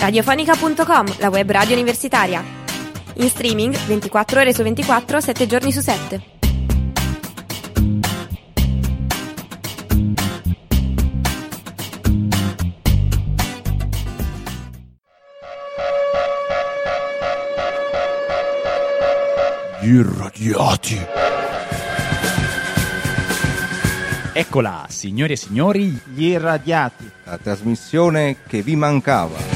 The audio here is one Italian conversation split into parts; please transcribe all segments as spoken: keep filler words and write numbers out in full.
radiofonica punto com, la web radio universitaria. In streaming ventiquattro ore su ventiquattro, sette giorni su sette. Gli irradiati. Eccola, signori e signori, Gli irradiati, la trasmissione che vi mancava.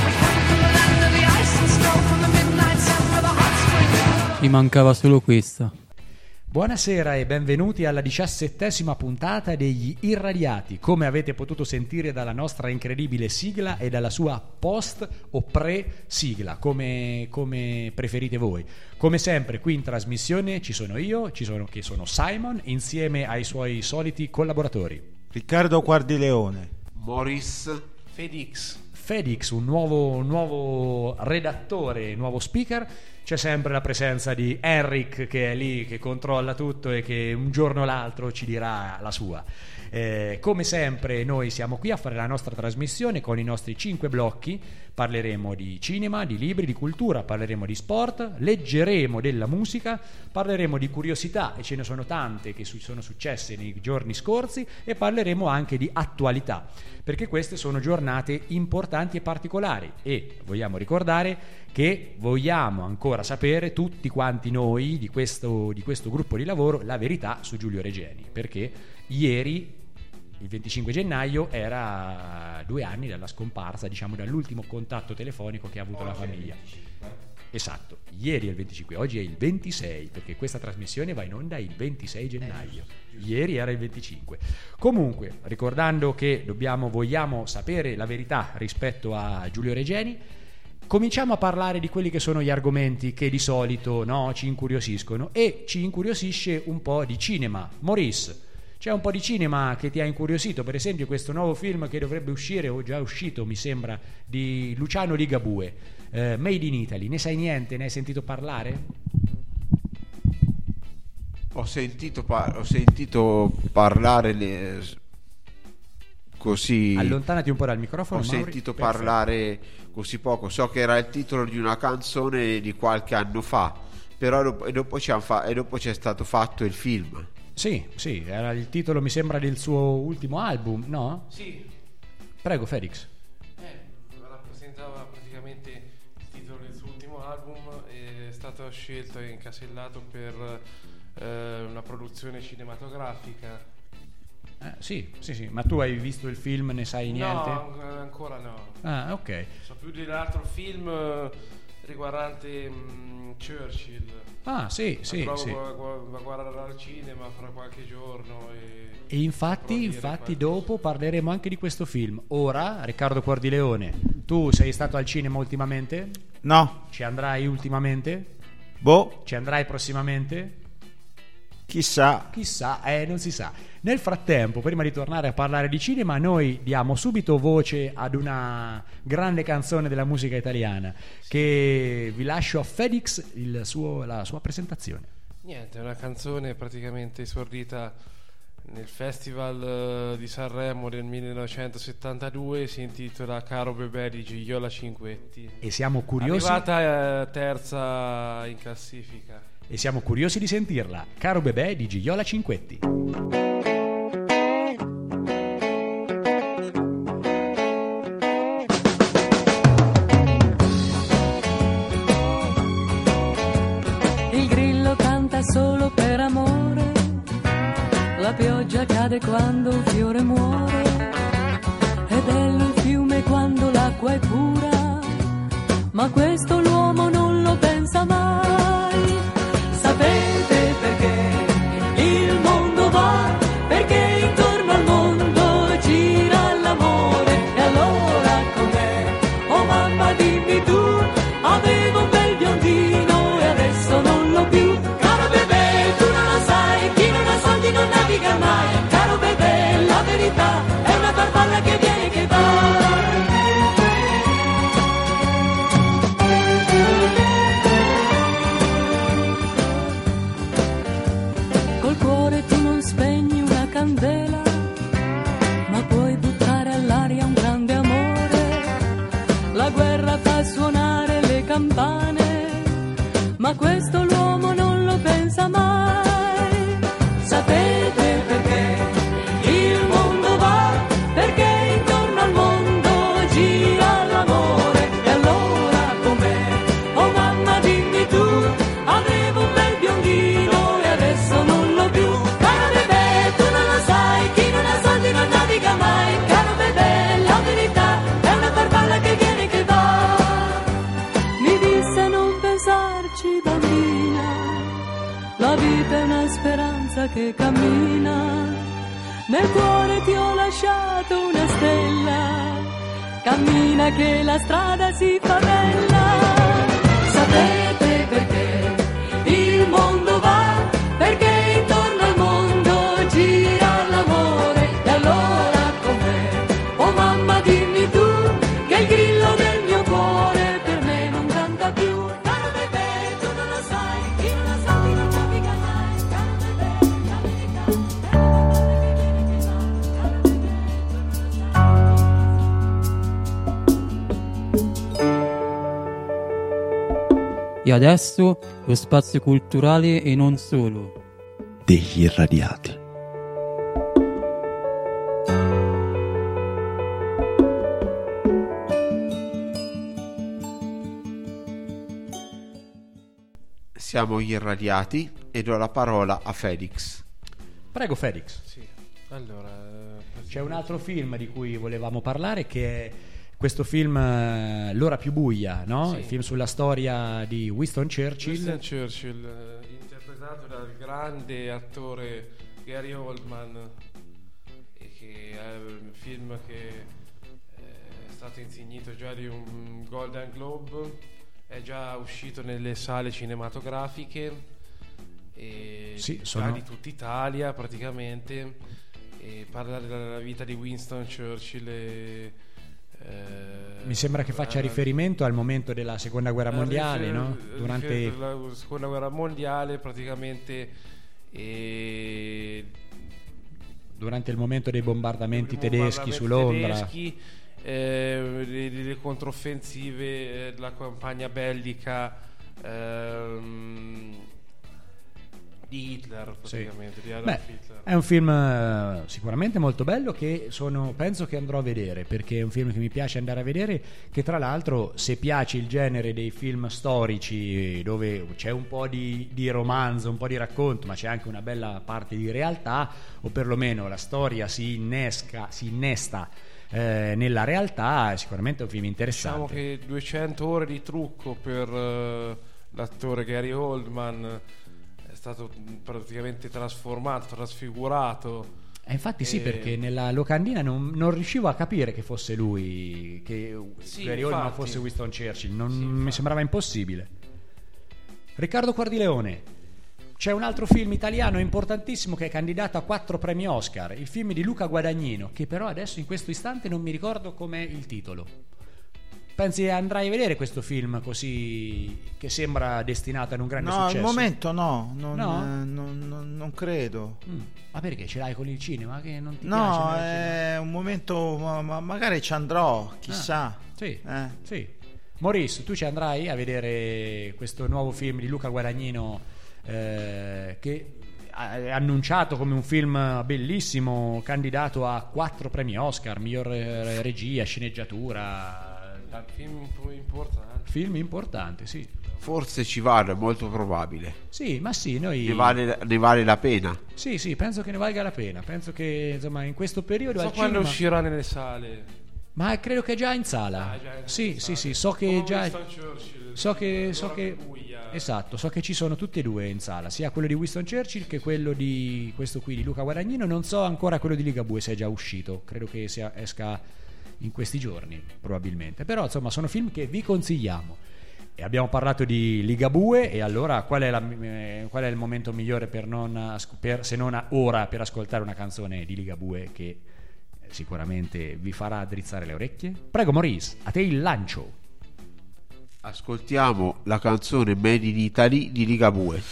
Mi mancava solo questa. Buonasera e benvenuti alla diciassettesima puntata degli Irradiati. Come avete potuto sentire dalla nostra incredibile sigla e dalla sua post o pre-sigla, come, come preferite voi. Come sempre qui in trasmissione ci sono io, ci sono, che sono Simon, insieme ai suoi soliti collaboratori. Riccardo Guardileone, Maurice Fedix. Fedix, un nuovo, un nuovo redattore, nuovo speaker. C'è sempre la presenza di Henrik che è lì, che controlla tutto e che un giorno o l'altro ci dirà la sua. Eh, come sempre noi siamo qui a fare la nostra trasmissione con i nostri cinque blocchi. Parleremo di cinema, di libri, di cultura, parleremo di sport, leggeremo della musica, parleremo di curiosità, e ce ne sono tante che sono successe nei giorni scorsi, e parleremo anche di attualità, perché queste sono giornate importanti e particolari, e vogliamo ricordare che vogliamo ancora sapere tutti quanti noi di questo, di questo gruppo di lavoro la verità su Giulio Regeni, perché ieri, il venticinque gennaio, era due anni dalla scomparsa, diciamo dall'ultimo contatto telefonico che ha avuto la famiglia. Esatto, ieri è il venticinque, oggi è il ventisei, perché questa trasmissione va in onda il ventisei gennaio. Ieri era il venticinque. Comunque, ricordando che dobbiamo, vogliamo sapere la verità rispetto a Giulio Regeni, cominciamo a parlare di quelli che sono gli argomenti che di solito, no, ci incuriosiscono, e ci incuriosisce un po' di cinema. Maurice, c'è un po' di cinema che ti ha incuriosito, per esempio questo nuovo film che dovrebbe uscire, o già uscito mi sembra, di Luciano Ligabue, eh, Made in Italy. Ne sai niente? Ne hai sentito parlare? Ho sentito, par- ho sentito parlare le... così. Allontanati un po' dal microfono. Ho Mauri. sentito Perfetto. parlare così poco. So che era il titolo di una canzone di qualche anno fa, però dopo, e, dopo c'è fa- e dopo c'è stato fatto il film. Sì, sì, era il titolo, mi sembra, del suo ultimo album, no? Sì. Prego, Felix. Eh, rappresentava praticamente il titolo del suo ultimo album, e è stato scelto e incasellato per eh, una produzione cinematografica. Eh, sì, sì, sì, ma tu hai visto il film, ne sai niente? No, ancora no. Ah, ok. So più dell'altro film eh, riguardante mh, Churchill. Ah, sì, Ma sì, provo sì. a gu- a guardare al cinema fra qualche giorno. E, E infatti, infatti dopo parleremo anche di questo film. Ora, Riccardo Guardileone, tu sei stato al cinema ultimamente? no, Ci andrai ultimamente? boh, Ci andrai prossimamente? chissà. Chissà, eh, non si sa. Nel frattempo, prima di tornare a parlare di cinema, noi diamo subito voce ad una grande canzone della musica italiana, che vi lascio a Felix il suo, la sua presentazione. Niente, è una canzone praticamente esordita nel Festival eh, di Sanremo del millenovecentosettantadue, si intitola Caro Bebè di Gigliola Cinquetti. E siamo curiosi, Arrivata eh, terza in classifica. e siamo curiosi di sentirla. Caro Bebè di Gigliola Cinquetti. Il grillo canta solo per amore, la pioggia cade quando un fiore muore, è bello il fiume quando l'acqua è pura, ma questo l'uomo non lo pensa mai. Sapete perché il mondo va? Perché intorno al mondo gira l'amore. E allora com'è? Oh mamma dimmi tu, avevo un bel biondino e adesso non l'ho più. Caro bebè, tu non lo sai, chi non ha soldi non naviga mai. Caro bebè, la verità è una farfalla che viene e che va. campane, ma questo l'uomo non lo pensa mai. Sapete perché il mondo va? Perché intorno al mondo gira l'amore. E allora com'è? Oh mamma dimmi tu, avevo un bel biondino e adesso non l'ho più. Caro bebè, tu non lo sai, chi non ha soldi non naviga mai. Caro bebè, la verità è una farfalla che viene e che va. Mi disse non pensarci bambina, la vita è una speranza che cammina. Nel cuore ti ho lasciato una stella, cammina che la strada si fa bella. Sapete perché il mondo va? Perché intorno al mondo gira l'amore. E allora com'è? Oh mamma dimmi tu, che il grillo del mio cuore per me non canta più. Caro bebè, tu non lo sai, chi non lo sa chi non naviga mai. Caro bebè, la verità è E adesso lo spazio culturale e non solo. Degli irradiati. Siamo gli irradiati e do la parola a Felix. Prego Felix. Sì, allora... eh, C'è un altro film di cui volevamo parlare che è questo film eh, L'ora più buia, no? Sì. Il film sulla storia di Winston Churchill. Winston Churchill, eh, interpretato dal grande attore Gary Oldman, e che è un film che eh, è stato insignito già di un Golden Globe, è già uscito nelle sale cinematografiche e Sì, già sono- di tutta Italia praticamente, e parla della vita di Winston Churchill e, eh, Mi sembra che faccia eh, riferimento al momento della seconda guerra eh, mondiale, rifer- no? Durante rifer- la seconda guerra mondiale praticamente, e durante il momento dei bombardamenti i tedeschi bombardamenti su Londra. tedeschi, eh, le, le controffensive, eh, la campagna bellica ehm, di Hitler praticamente, di Adolf Beh, Hitler. è un film eh, sicuramente molto bello che sono, penso che andrò a vedere, perché è un film che mi piace andare a vedere, che tra l'altro, se piace il genere dei film storici dove c'è un po' di, di romanzo, un po' di racconto, ma c'è anche una bella parte di realtà, o perlomeno la storia si innesca, si innesta eh, nella realtà, è sicuramente un film Diciamo interessante. che duecento ore di trucco per eh, l'attore Gary Oldman, è stato praticamente trasformato, trasfigurato. E infatti sì, E- perché nella locandina non, non riuscivo a capire che fosse lui, che Sì, Gary Oldman infatti. fosse Winston Churchill, non, Sì, mi infatti. sembrava impossibile. Riccardo Quardileone, c'è un altro film italiano importantissimo che è candidato a quattro premi Oscar, il film di Luca Guadagnino, che però adesso in questo istante non mi ricordo com'è il titolo. Pensi andrai a vedere questo film così, che sembra destinato ad un grande No, successo? al momento no, non, No? eh, non- non- non credo. Mm. Ma perché ce l'hai con il cinema? Che non ti No, piace andare al cinema? è un momento, ma- ma- magari ci andrò, chissà. Ah, sì, Eh. sì. Maurice, tu ci andrai a vedere questo nuovo film di Luca Guadagnino eh, che è annunciato come un film bellissimo, candidato a quattro premi Oscar, miglior eh, regia, sceneggiatura, Film un po' importante. film importante, sì. Forse ci vado, è molto probabile. Sì, ma sì, noi Ne vale, ne vale la pena. Sì, sì, penso che ne valga la pena. Penso che insomma in questo periodo So al quando cinema... uscirà nelle sale. Ma credo che è già in sala. Ah, già in sì, sale. sì, sì, so che Come già Winston Churchill, so che L'ora so che più buia. esatto, so che ci sono tutti e due in sala, sia quello di Winston Churchill che quello di questo qui di Luca Guadagnino. Non so ancora quello di Ligabue se è già uscito. Credo che sia, esca in questi giorni, probabilmente. Però insomma sono film che vi consigliamo. E abbiamo parlato di Ligabue, e allora qual è, la, eh, qual è il momento migliore per non as- per, se non a- ora per ascoltare una canzone di Ligabue che eh, sicuramente vi farà drizzare le orecchie? Prego Maurice, a te il lancio. Ascoltiamo la canzone Made in Italy di Ligabue.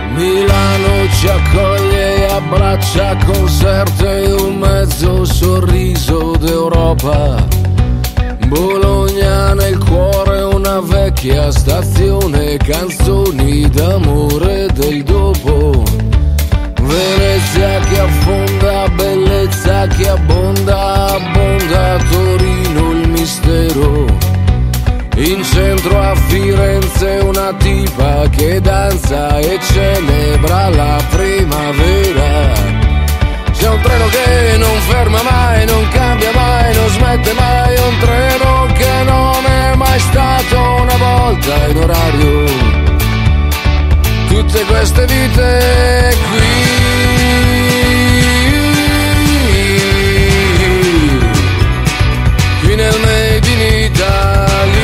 Milano ci accoglie e abbraccia concerto e un mezzo sorriso d'Europa. Bologna nel cuore, una vecchia stazione, canzoni d'amore del dopo. Venezia che affonda, bellezza che abbonda, abbonda Torino il mistero. In centro a Firenze una tipa che danza e celebra la primavera. C'è un treno che non ferma mai, non cambia mai, non smette mai, un treno che non è mai stato una volta in orario. Tutte queste vite qui, qui nel Made in Italy.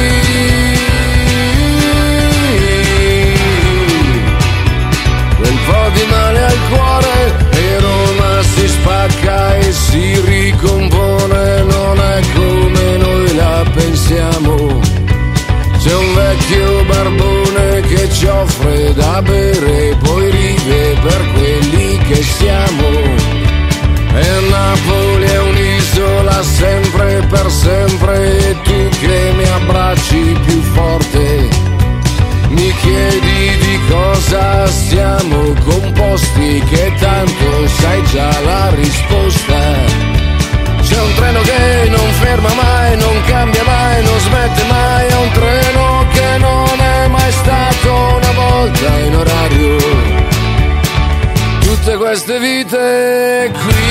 Quel po' di male al cuore e Roma si spacca e si ricompone, non è come noi la pensiamo. C'è un vecchio barbone che ci offre da bere, poi ride per quelli che siamo. E Napoli è un'isola sempre per sempre, e tu che mi abbracci più forte mi chiedi di cosa siamo composti, che tanto sai già la risposta. C'è un treno che non ferma mai, non cambia mai, non smette mai, è un treno che non è mai stato una volta in orario. Tutte queste vite qui,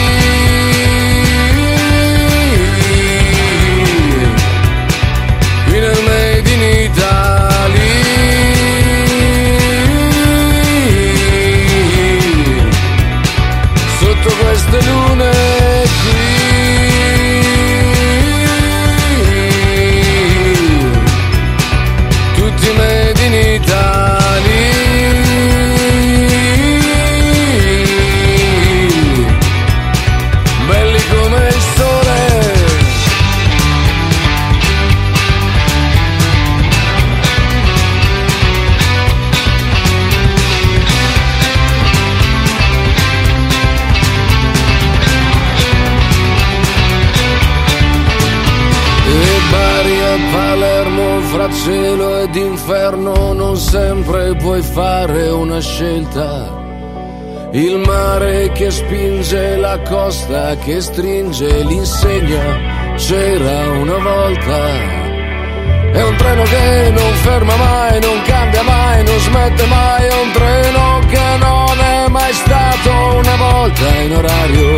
qui nel Made in Italy. Sotto queste lune qui, tutti Made in Italy. Belli come il sole. Palermo fra cielo ed inferno non sempre puoi fare una scelta. Il mare che spinge, la costa che stringe, l'insegna c'era una volta. È un treno che non ferma mai, non cambia mai, non smette mai, è un treno che non è mai stato una volta in orario.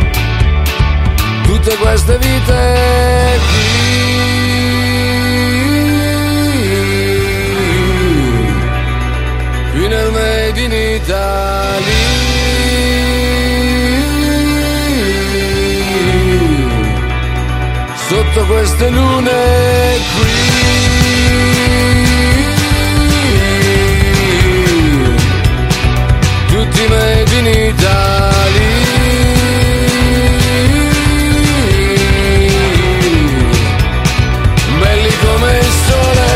Tutte queste vite qui, qui nel Made in Italy. Sotto queste lune qui, tutti Made in Italy. Belli come il sole.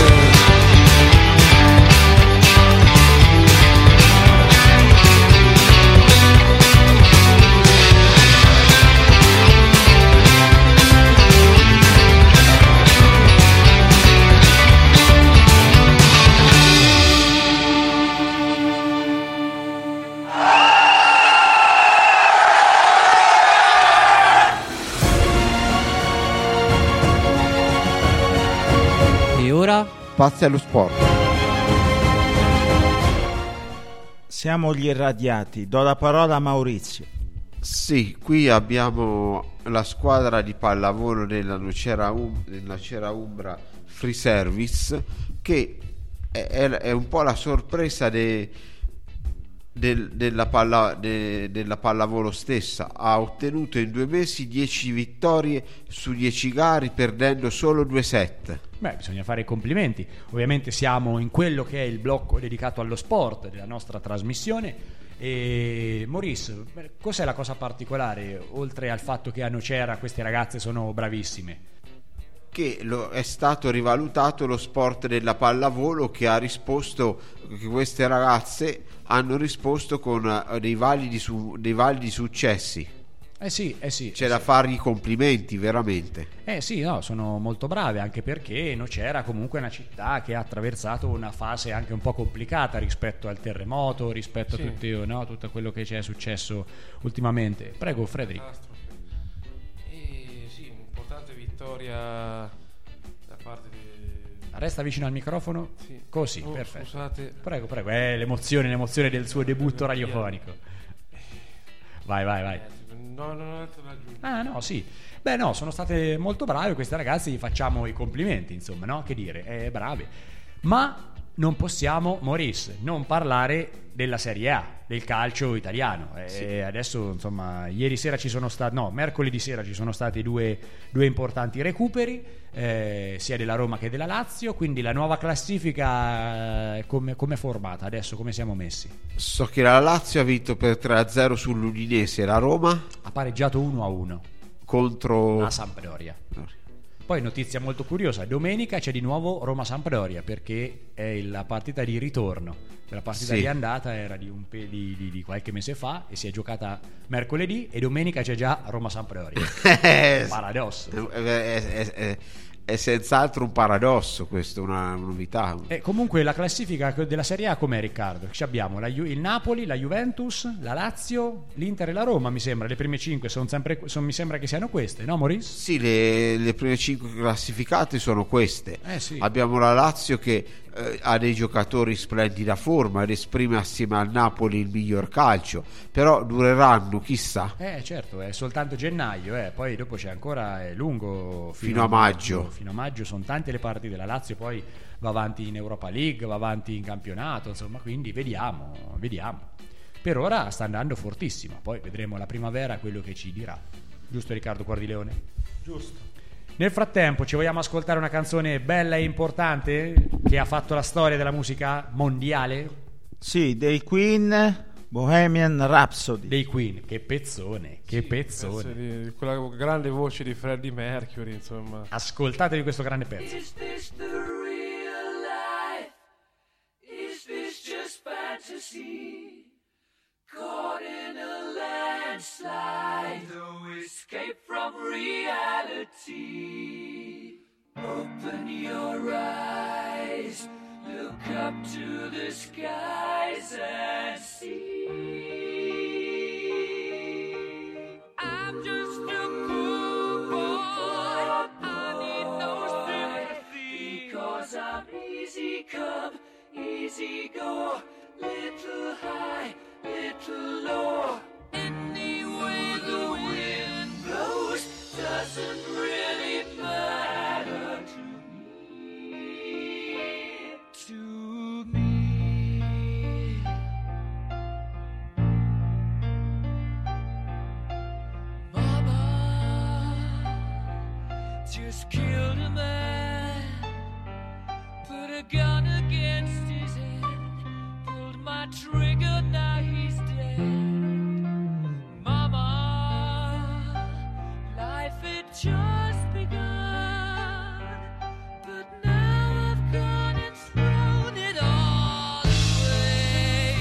Spazi allo sport. Siamo gli irradiati. Do la parola a Maurizio. Sì, qui abbiamo la squadra di pallavolo della Nocera, um- della Nocera Umbra Free Service, che è, è un po' la sorpresa de, del, della, palla, de, della pallavolo stessa. Ha ottenuto in due mesi dieci vittorie su dieci gare, perdendo solo due set. Beh, bisogna fare i complimenti. Ovviamente siamo in quello che è il blocco dedicato allo sport della nostra trasmissione. E Maurice, cos'è la cosa particolare, oltre al fatto che a Nocera queste ragazze sono bravissime? che lo, è stato rivalutato lo sport della pallavolo, che ha risposto, che queste ragazze hanno risposto con uh, dei validi, su, dei validi successi. Eh sì, eh sì. C'è eh da sì. fargli i complimenti, veramente. Eh sì, no, sono molto brave, anche perché Nocera comunque è una città che ha attraversato una fase anche un po' complicata rispetto al terremoto, rispetto Sì. a tutti, no, tutto quello che ci è successo ultimamente. Prego, Frederick. E sì, un'importante vittoria da parte di... Resta vicino al microfono. Sì. Così, Oh, perfetto. scusate. Prego, prego. Eh, l'emozione, l'emozione del suo debutto radiofonico. Vai, vai, vai. No, non ho detto da aggiungere. Ah, no, sì. Beh, no, sono state molto brave queste ragazze, gli facciamo i complimenti, insomma, no? Che dire, eh, brave. Ma non possiamo, Maurice, non parlare della Serie A, del calcio italiano. Eh, Sì. Adesso, insomma, ieri sera ci sono stati, no, mercoledì sera ci sono stati due, due importanti recuperi, eh, sia della Roma che della Lazio, quindi la nuova classifica eh, come come è formata adesso, come siamo messi? So che la Lazio ha vinto per tre a zero sull'Udinese, la Roma Ha pareggiato uno a uno contro a Sampdoria. Poi notizia molto curiosa, domenica c'è di nuovo Roma-Sampdoria, perché è la partita di ritorno. La partita Sì. di andata era di, un pe- di, di, di qualche mese fa e si è giocata mercoledì, e domenica c'è già Roma-Sampdoria. Paradosso. È, è, è, è, è senz'altro un paradosso, questo, una novità. E comunque la classifica della Serie A com'è, Riccardo? Ci abbiamo la Ju- il Napoli, la Juventus, la Lazio, l'Inter e la Roma, mi sembra. Le prime cinque sono sempre, son, mi sembra che siano queste, no Maurice? Sì, le, le prime cinque classificate sono queste. Eh sì. Abbiamo la Lazio che eh, ha dei giocatori in splendida forma ed esprime assieme al Napoli il miglior calcio, però dureranno, chissà. Eh certo, è soltanto gennaio, eh. Poi dopo c'è ancora, è lungo fino, Fino a maggio. Fino a maggio sono tante le partite della Lazio, poi va avanti in Europa League, va avanti in campionato, insomma, quindi vediamo, vediamo. Per ora sta andando fortissimo, poi vedremo la primavera quello che ci dirà. Giusto, Riccardo Guardileone? Giusto. Nel frattempo ci vogliamo ascoltare una canzone bella e importante che ha fatto la storia della musica mondiale? Sì, dei Queen, Bohemian Rhapsody. Dei Queen, che pezzone, che pezzone. Pezzo di quella grande voce di Freddie Mercury, insomma. Ascoltatevi questo grande pezzo. Is this the real life? Is this just fantasy? Caught in a landslide, no escape from reality. Open your eyes, look up to the skies and see. I'm just a cool boy, I need no sympathy, because I'm easy come, easy go, little high, little low. Any way the wind blows doesn't really matter to me, to me. Mama just killed a man, put a gun against his head, pulled my trigger, now he's dead. Mama, life had just begun, but now I've gone and thrown it all away.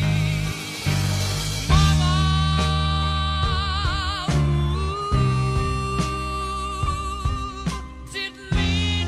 Mama, ooh, didn't mean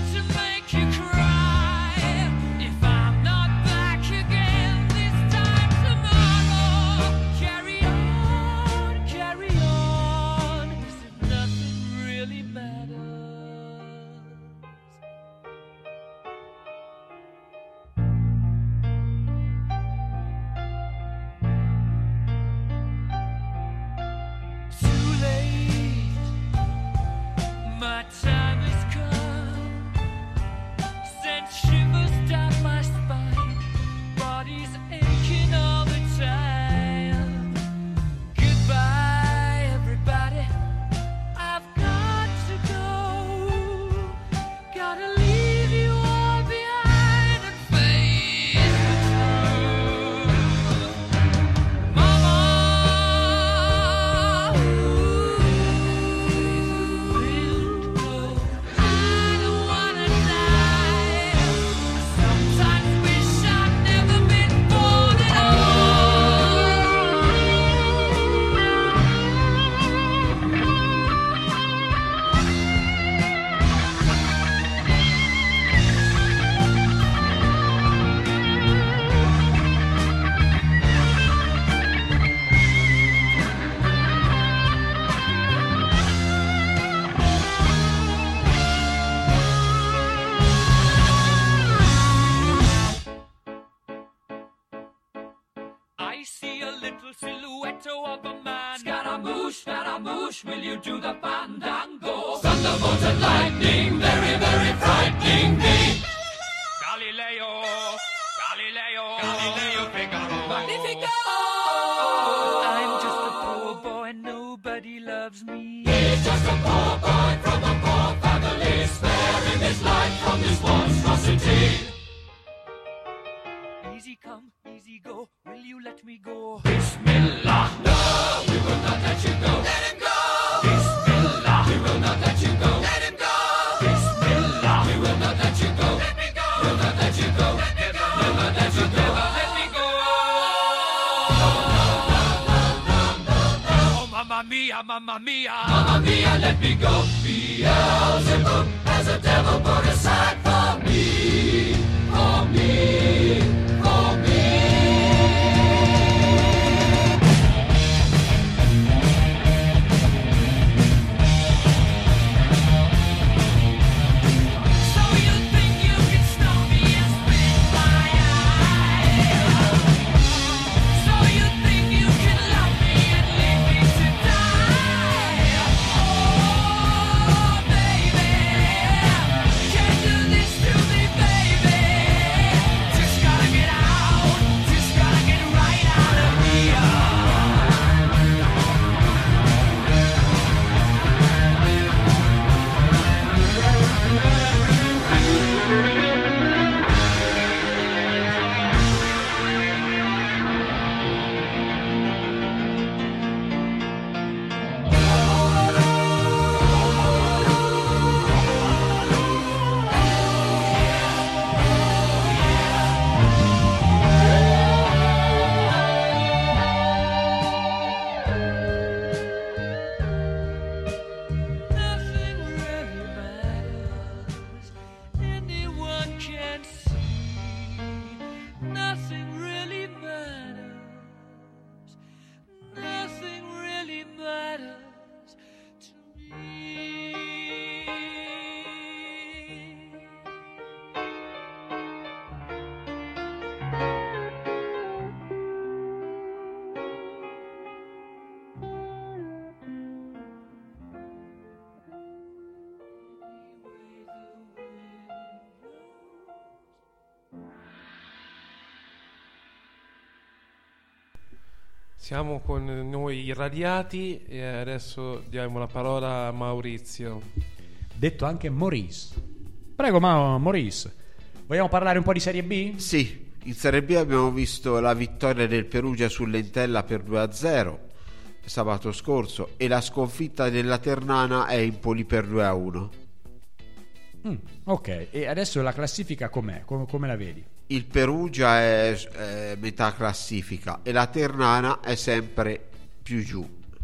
I see a little silhouette of a man. Scaramouche, Scaramouche, will you do the fandango? Thunderbolt and lightning, very, very frightening me. Galileo, Galileo, Galileo Figaro. Magnifico! I'm just a poor boy, nobody loves me. He's just a poor boy from a poor family, sparing his life from this monstrosity. Easy come, easy go, will you let me go? Bismillah, no, we will not let you go. Let him go! Bismillah, we will not let you go. Let him go! Bismillah, we will not let you go. Let me go! We'll not let you go. Let me go! We'll not let you go. Let me go! Oh, mamma mia, mamma mia, mamma mia, let me go. Beelzebub has a devil put aside for me, for me, for me. Siamo con noi irradiati e adesso diamo la parola a Maurizio. Detto anche Maurice. Prego, Ma- Maurice. Vogliamo parlare un po' di Serie B? Sì, in Serie B abbiamo visto la vittoria del Perugia sull'Entella per due a zero sabato scorso e la sconfitta della Ternana a Empoli per due a uno. Mm, ok, e adesso la classifica com'è? Com- come la vedi? Il Perugia è, è metà classifica e la Ternana è sempre più giù.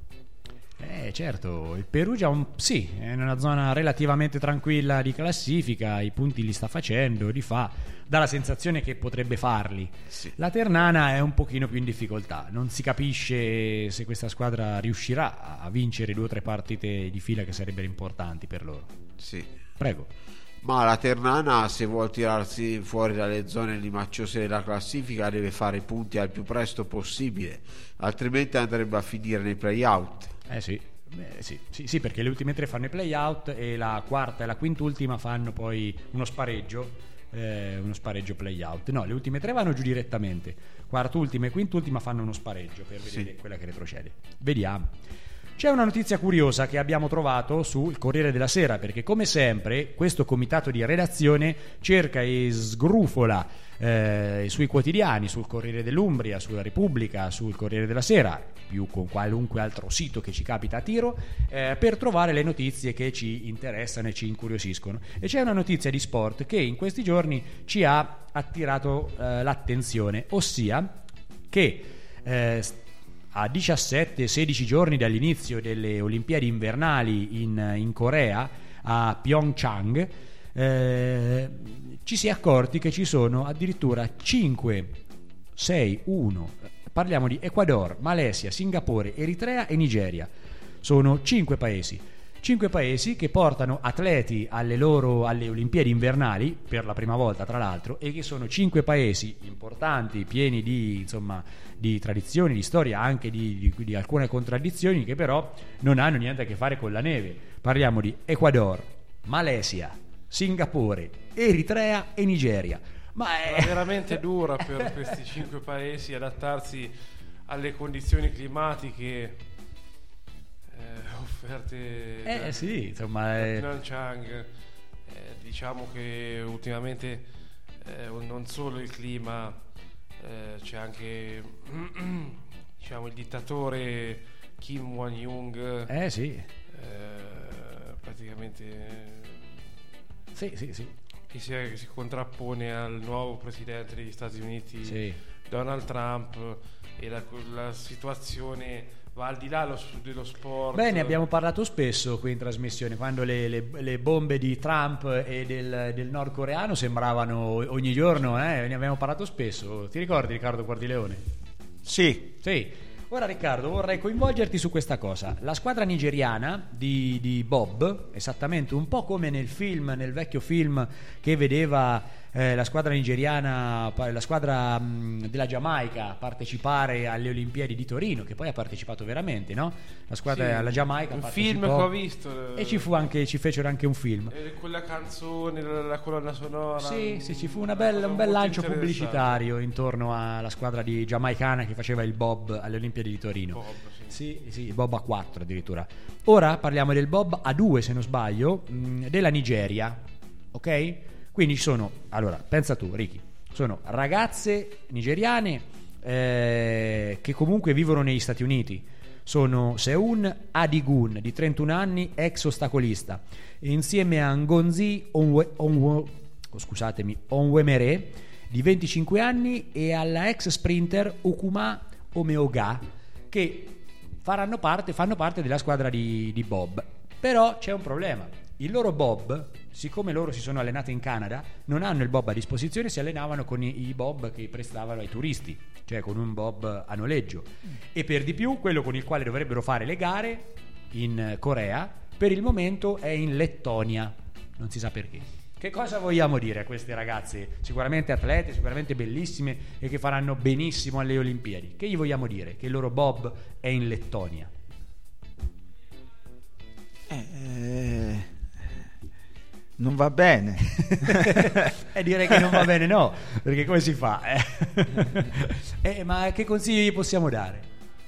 Eh certo, il Perugia un, sì, è in una zona relativamente tranquilla di classifica, i punti li sta facendo, li fa, dà la sensazione che potrebbe farli. Sì. La Ternana è un pochino più in difficoltà, non si capisce se questa squadra riuscirà a vincere due o tre partite di fila che sarebbero importanti per loro. Sì. Prego. Ma la Ternana, se vuol tirarsi fuori dalle zone limacciose della classifica, deve fare i punti al più presto possibile, altrimenti andrebbe a finire nei play-out. Eh sì, Beh, sì, sì, sì, perché le ultime tre fanno i play-out e la quarta e la quintultima fanno poi uno spareggio, eh, uno spareggio play-out. No, le ultime tre vanno giù direttamente, quart'ultima e quintultima fanno uno spareggio per vedere sì. quella che retrocede. Vediamo. C'è una notizia curiosa che abbiamo trovato sul Corriere della Sera, perché come sempre questo comitato di redazione cerca e sgrufola eh, sui quotidiani, sul Corriere dell'Umbria, sulla Repubblica, sul Corriere della Sera, più con qualunque altro sito che ci capita a tiro, eh, per trovare le notizie che ci interessano e ci incuriosiscono. E c'è una notizia di sport che in questi giorni ci ha attirato eh, l'attenzione, ossia che eh, a diciassette sedici giorni dall'inizio delle Olimpiadi invernali in, in Corea, a Pyeongchang, eh, ci si è accorti che ci sono addirittura cinque, sei, uno, parliamo di Ecuador, Malesia, Singapore, Eritrea e Nigeria. Sono cinque paesi cinque paesi che portano atleti alle loro alle Olimpiadi invernali per la prima volta, tra l'altro, e che sono cinque paesi importanti, pieni di insomma di tradizioni, di storia, anche di, di, di alcune contraddizioni, che però non hanno niente a che fare con la neve. Parliamo di Ecuador, Malesia, Singapore, Eritrea e Nigeria. Ma è È veramente dura per questi cinque paesi adattarsi alle condizioni climatiche eh, offerte Eh da, sì, insomma, da è- Pyeongchang. Eh, diciamo che ultimamente eh, non solo il clima, eh, c'è anche diciamo il dittatore Kim Jong-un, Eh sì. eh, praticamente Sì, sì, sì. che si, che si contrappone al nuovo presidente degli Stati Uniti, Sì. Donald Trump, e la, la situazione va al di là lo- dello sport. Beh, ne abbiamo parlato spesso qui in trasmissione, quando le, le- le bombe di Trump e del, del nordcoreano sembravano ogni giorno, eh? Ne abbiamo parlato spesso. Ti ricordi, Riccardo Guardileone? Sì. Sì. Ora, Riccardo, vorrei coinvolgerti su questa cosa. La squadra nigeriana di, di bob, esattamente un po' come nel film, nel vecchio film che vedeva eh, la squadra nigeriana, pa- la squadra mh, della Giamaica partecipare alle Olimpiadi di Torino, che poi ha partecipato veramente, no? La squadra Sì, della Giamaica un partecipò, film che ho visto, e ci fu anche, ci fecero anche un film. eh, quella canzone, la, la colonna sonora. Sì, sì, ci fu una bella- un bel molto lancio interessante. pubblicitario intorno alla squadra di giamaicana che faceva il bob alle Olimpiadi di Torino. Bob, Sì, sì, il bob a quattro addirittura. Ora parliamo del bob a due, se non sbaglio, mh, della Nigeria, ok? Quindi ci sono, allora, pensa tu, Ricky, sono ragazze nigeriane eh, che comunque vivono negli Stati Uniti. Sono Seun Adigun, di trentuno anni, ex ostacolista, insieme a Ngonzi Onwe, Onwe, oh, scusatemi, Onwemere, di venticinque anni, e alla ex sprinter Okuma Omeoga, che faranno parte, fanno parte della squadra di, di bob. Però c'è un problema: il loro bob, siccome loro si sono allenati in Canada, non hanno il bob a disposizione, si allenavano con i, i bob che prestavano ai turisti, cioè con un bob a noleggio. E per di più, quello con il quale dovrebbero fare le gare in Corea, per il momento è in Lettonia, non si sa perché. Che cosa vogliamo dire a queste ragazze, sicuramente atlete, sicuramente bellissime e che faranno benissimo alle Olimpiadi? Che gli vogliamo dire? Che il loro bob è in Lettonia. Eh, eh, non va bene. E direi che non va bene, no, perché come si fa? Eh? Eh, ma che consigli gli possiamo dare?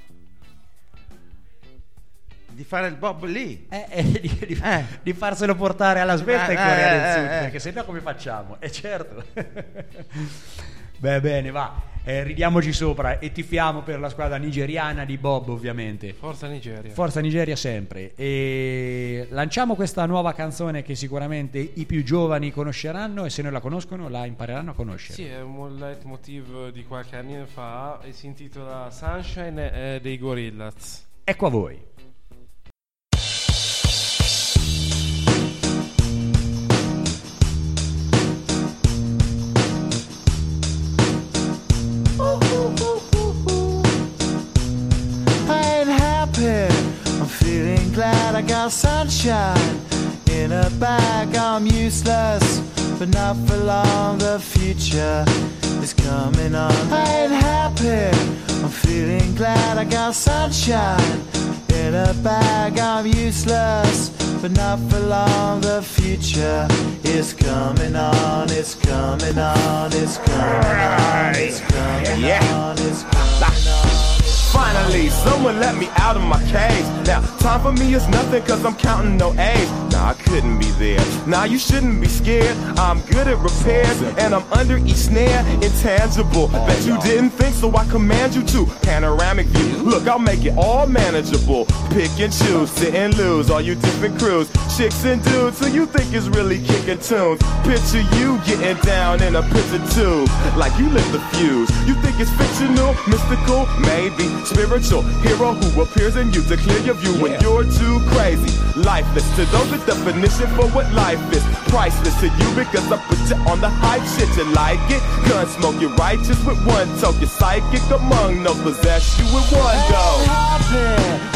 Di fare il bob lì. Eh, eh, di, di, eh. di farselo portare alla svelta in Eh, Corea eh, del Sud, eh, eh. perché se no come facciamo? E eh, certo. Beh, bene, va, eh, ridiamoci sopra e tifiamo per la squadra nigeriana di bob, ovviamente. Forza Nigeria. Forza Nigeria sempre. E lanciamo questa nuova canzone che sicuramente i più giovani conosceranno, e se non la conoscono la impareranno a conoscere. Sì, è un leitmotiv di qualche anno fa e si intitola Sunshine eh, dei Gorillaz. Ecco a voi. I ain't happy, I'm feeling glad I got sunshine in a bag. I'm useless, but not for long, the future is coming on. I ain't happy, I'm feeling glad I got sunshine in a bag. I'm useless, but not for long, the future is coming on. It's coming on, it's coming on, it's coming on, it's coming on. Finally, someone let me out of my cage. Now, time for me is nothing cause I'm counting no A's. Nah, I couldn't be there. Nah, you shouldn't be scared. I'm good at repairs and I'm under each snare. Intangible, bet you didn't think, so I command you to. Panoramic view, look, I'll make it all manageable. Pick and choose, sit and lose, all you different crews. Chicks and dudes, who you think is really kicking tunes. Picture you getting down in a picture tube, like you lit the fuse. You think it's fictional, mystical, maybe spiritual hero who appears in you to clear your view when you're too crazy. Lifeless to those, the definition for what life is. Priceless to you because I put you on the hype shit. You like it? Gun smoke, you're righteous with one toke. You're psychic among no possess you with one go. I'm happy, I'm feeling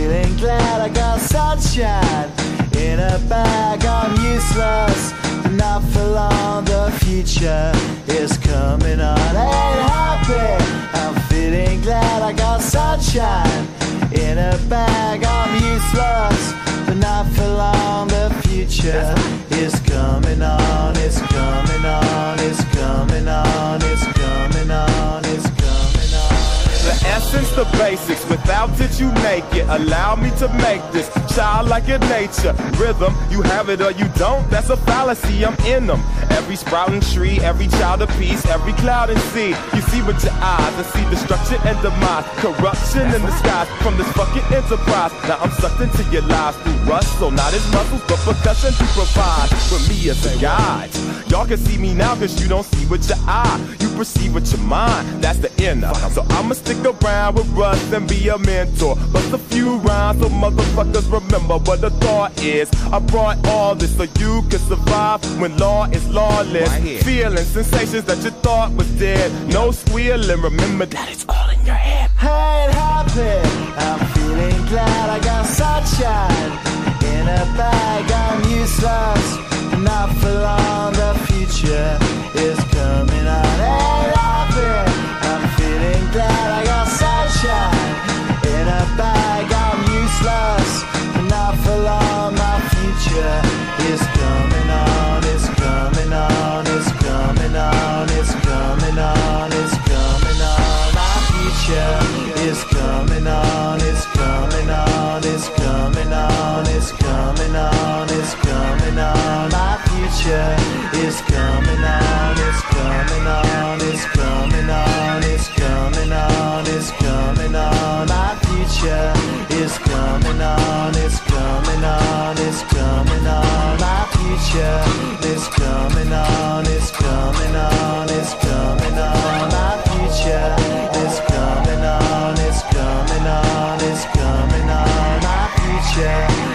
feeling glad I got sunshine in a bag. I'm useless, but not for long. The future is coming on. Ain't happy, I'm feeling glad I got sunshine in a bag. I'm useless, but not for long. The future is coming on. It's coming on. It's coming on. It's coming on. It's coming on. The essence, the basics, without it you make it. Allow me to make this childlike in nature. Rhythm, you have it or you don't, that's a fallacy, I'm in them. Every sprouting tree, every child of peace, every cloud and sea. You see with your eyes and see destruction and demise. Corruption in the skies from this fucking enterprise. Now I'm sucked into your lives through rust, so not as muscles, but percussion to provide for me as a guide. Y'all can see me now cause you don't see with your eye. You perceive with your mind, that's the inner. So I'ma stick around with Russ and be a mentor. Bust a few rhymes so motherfuckers remember what the thought is. I brought all this so you can survive when law is lawless. Right, feeling sensations that you thought was dead. No squealing, remember that it's all in your head. I ain't happy, I'm feeling glad I got sunshine in a bag. I'm useless, not for long. The future is coming on. Ain't happy, I'm feeling glad I got sunshine in a bag. I'm useless, not for long. My future is coming on. It's coming on. It's coming on. It's coming on. It's coming on. My future is coming on. It's coming on. It's coming on. It's coming on. It's coming on. My future is coming on. It's coming on. It's coming on. It's coming on. It's coming on. My future is coming on. It's coming on. It's coming on. My future is coming on. It's coming on. It's coming on. My future is coming on. It's coming on. It's coming on. My future.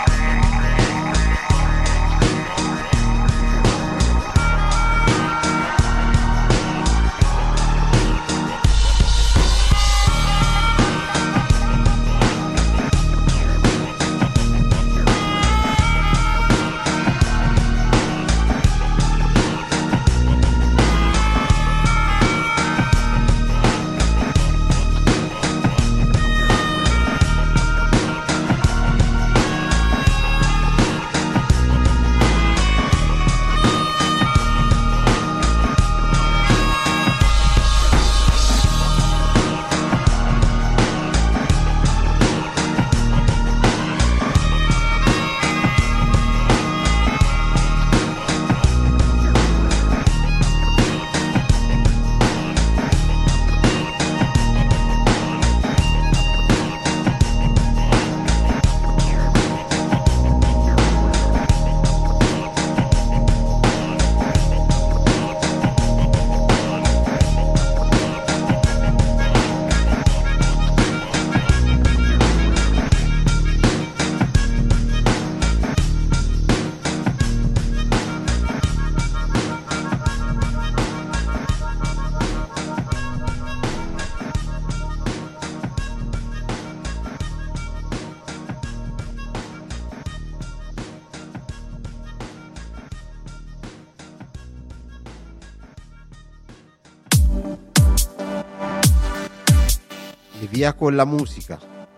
E via con la musica.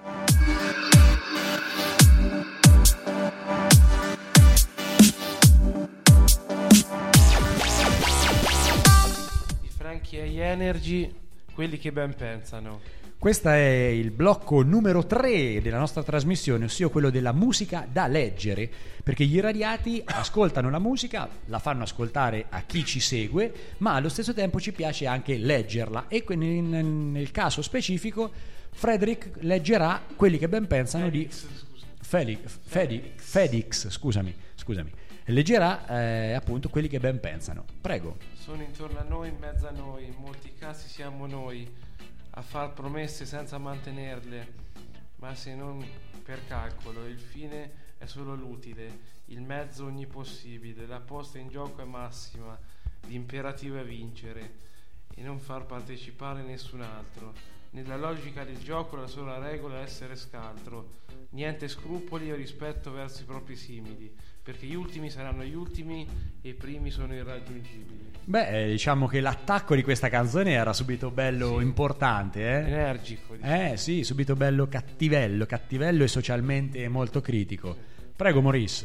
I Franchi e gli Energy, quelli che ben pensano. Questo è il blocco numero tre della nostra trasmissione, ossia quello della musica da leggere, perché gli irradiati ascoltano la musica, la fanno ascoltare a chi ci segue, ma allo stesso tempo ci piace anche leggerla, e nel, nel caso specifico Frederick leggerà quelli che ben pensano Felix, di scusa. Felix, Felix, Felix, scusami, scusami. Leggerà eh, appunto quelli che ben pensano. Prego. Sono intorno a noi, in mezzo a noi, in molti casi siamo noi a far promesse senza mantenerle, ma se non per calcolo. Il fine è solo l'utile, il mezzo ogni possibile, la posta in gioco è massima, l'imperativo è vincere e non far partecipare nessun altro. nella logica del gioco la sola regola è essere scaltro, niente scrupoli o rispetto verso i propri simili, perché gli ultimi saranno gli ultimi e i primi sono irraggiungibili. Beh, diciamo che l'attacco di questa canzone era subito bello, sì, importante, eh? Energico, diciamo. Eh sì, subito bello cattivello, cattivello e socialmente molto critico. Prego Maurice.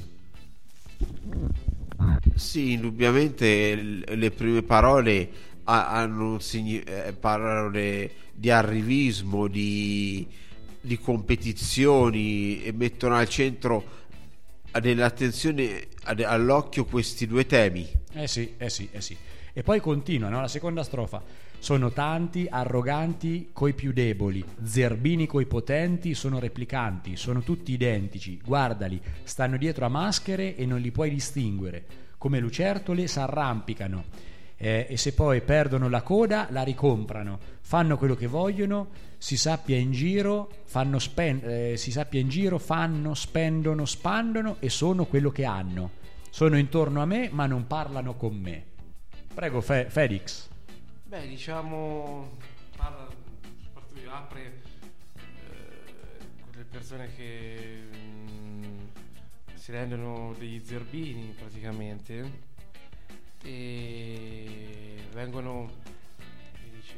Sì, indubbiamente le prime parole hanno un signi- eh, parole di arrivismo, di, di competizioni, e mettono al centro dell'attenzione all'occhio questi due temi. Eh sì, eh sì, eh sì. E poi continua, no? La seconda strofa. Sono tanti, arroganti coi più deboli, zerbini coi potenti, sono replicanti, sono tutti identici, guardali, stanno dietro a maschere e non li puoi distinguere, come lucertole s'arrampicano, eh, e se poi perdono la coda la ricomprano, fanno quello che vogliono, si sappia in giro, fanno spen- eh, si sappia in giro, fanno, spendono, spandono e sono quello che hanno. Sono intorno a me ma non parlano con me. Prego Fe- Felix. Beh, diciamo, parla, soprattutto apre eh, quelle persone che mh, si rendono degli zerbini praticamente e vengono, come dice,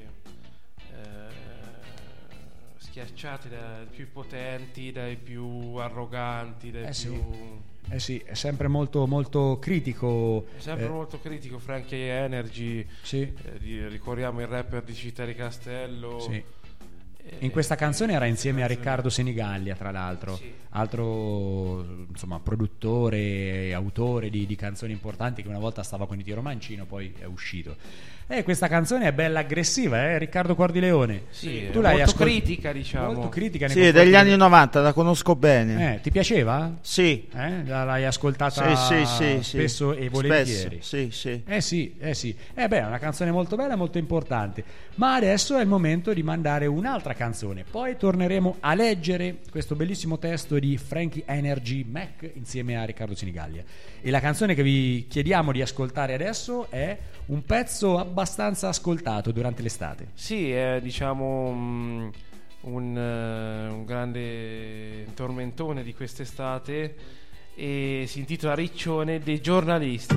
eh, schiacciati dai più potenti, dai più arroganti, dai eh più... Sì. Eh sì, è sempre molto molto critico. È sempre eh. molto critico. Frankie Energy, sì. eh, di, ricordiamo il rapper di Città di Castello. Sì. In questa canzone era insieme a Riccardo Senigallia, tra l'altro, sì, altro insomma produttore e autore di, di canzoni importanti, che una volta stava con i Tiro Mancino, poi è uscito. E questa canzone è bella aggressiva, eh? Riccardo Cordileone. Sì, tu l'hai molto ascol- critica, diciamo. Molto critica. Sì, è degli anni novanta, la conosco bene. Eh, ti piaceva? Sì. Eh? L'hai ascoltata sì, sì, sì, spesso sì. e volentieri? Spesso, sì, sì. Eh sì, eh sì. Eh beh, è una canzone molto bella e molto importante. Ma adesso è il momento di mandare un'altra canzone. Poi torneremo a leggere questo bellissimo testo di Frankie Energy Mac insieme a Riccardo Senigallia. E la canzone che vi chiediamo di ascoltare adesso è un pezzo abbastanza ascoltato durante l'estate. Sì, è diciamo um, un, uh, un grande tormentone di quest'estate e si intitola Riccione dei giornalisti.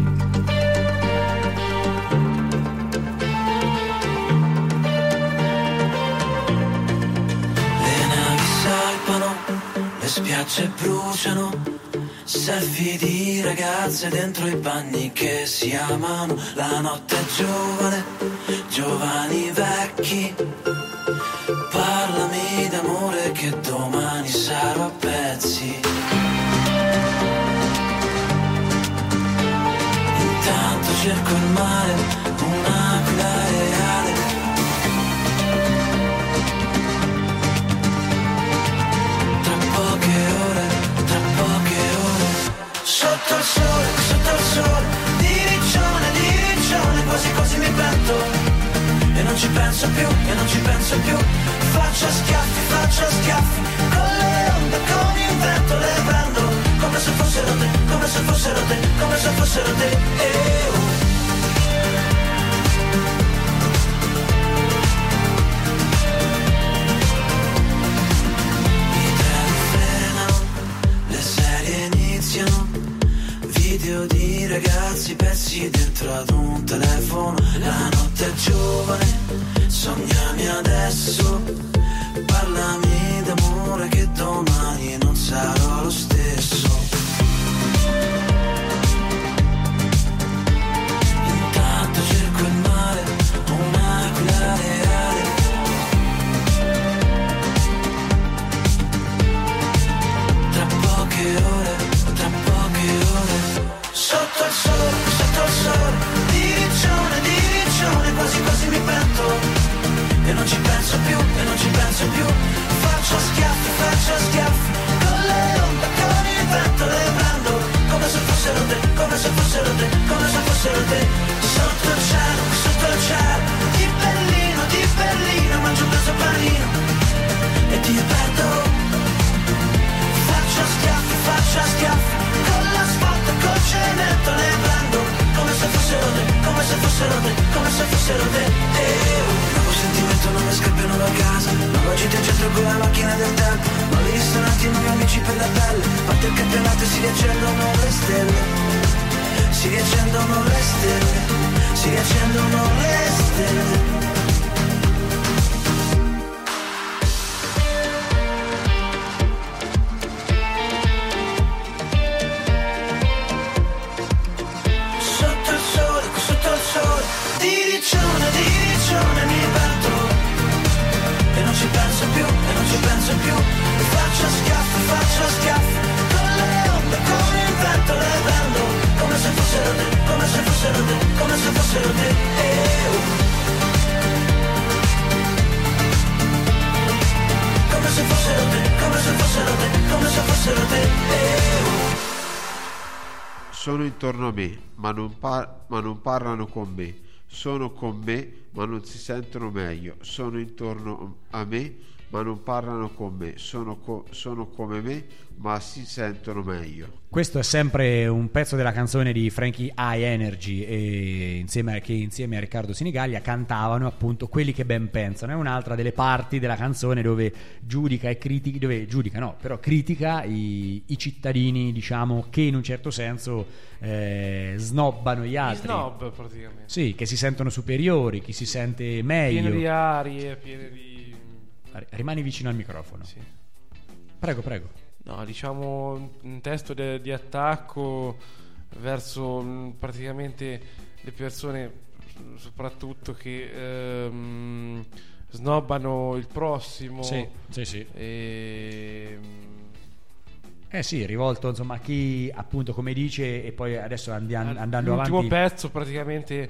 Le spiagge bruciano, selfie di ragazze dentro i bagni che si amano. La notte è giovane, giovani vecchi. Parlami d'amore che domani sarò a pezzi. Intanto cerco il mare, un'aquila reale. Sotto il sole, sotto il sole, di riccione, di riccione, quasi quasi mi pento. E non ci penso più, e non ci penso più. Faccio schiaffi, faccio schiaffi, con le onde, con il vento le prendo. Come se fossero te, come se fossero te, come se fossero te. E oh. I treni frenano, le serie iniziano. Video di ragazzi persi dentro ad un telefono. La notte è giovane, sognami adesso. Parlami d'amore che domani non sarò lo stesso. Intanto cerco il mare, un'aquila reale. Tra poche ore, tra poche ore. Sotto il sole, sotto il sole, di riccione, di riccione, quasi quasi mi pento. E non ci penso più, e non ci penso più. Faccio schiaffi, faccio schiaffi, con le onde, con il vento le prendo. Come se fossero te, come se fossero te, come se fossero te. Sotto il cielo, sotto il cielo, di Berlino, di Berlino, mangio un pezzo panino e ti perdo. Faccio schiaffi, faccio schiaffi, con l'asfalto e col cemento le prendo. Come se fossero te, come se fossero te, come se fossero te. E un nuovo sentimento non mi scappiano da casa. Metti al centro con la macchina del tempo, nuovi ristoranti, nuovi amici per la pelle. Parte il campionato e si riaccendono le stelle, si riaccendono le stelle, si riaccendono le stelle. Diricione, diricione mi batto e non ci penso più, e non ci penso più. E faccio schiaffi, faccio schiaffi con le onde, con il vento le prendo, come se fossero te, come se fossero te, come se fossero te. Eh, oh. Come se fossero te, come se fossero te, come se fossero te. Eh, oh. Sono intorno a me, ma non, par- ma non parlano con me. Sono con me, ma non si sentono meglio. Sono intorno a me, ma non parlano con me. Sono, co- sono come me, ma si sentono meglio. Questo è sempre un pezzo della canzone di Frankie High Energy, e insieme a, che insieme a Riccardo Sinigallia cantavano appunto Quelli che ben pensano. È un'altra delle parti della canzone dove giudica e critica, dove giudica no, però critica i, i cittadini, diciamo, che in un certo senso eh, snobbano gli altri. Gli snob praticamente. Sì, che si sentono superiori, chi si sente meglio. Piene di arie, piene di... Rimani vicino al microfono. Sì. Prego, prego. No, diciamo un testo de- di attacco verso mh, praticamente le persone, soprattutto che ehm, snobbano il prossimo. Sì, sì, sì. E... Eh sì, rivolto insomma a chi appunto come dice, e poi adesso andiamo, andando L'ultimo avanti. pezzo praticamente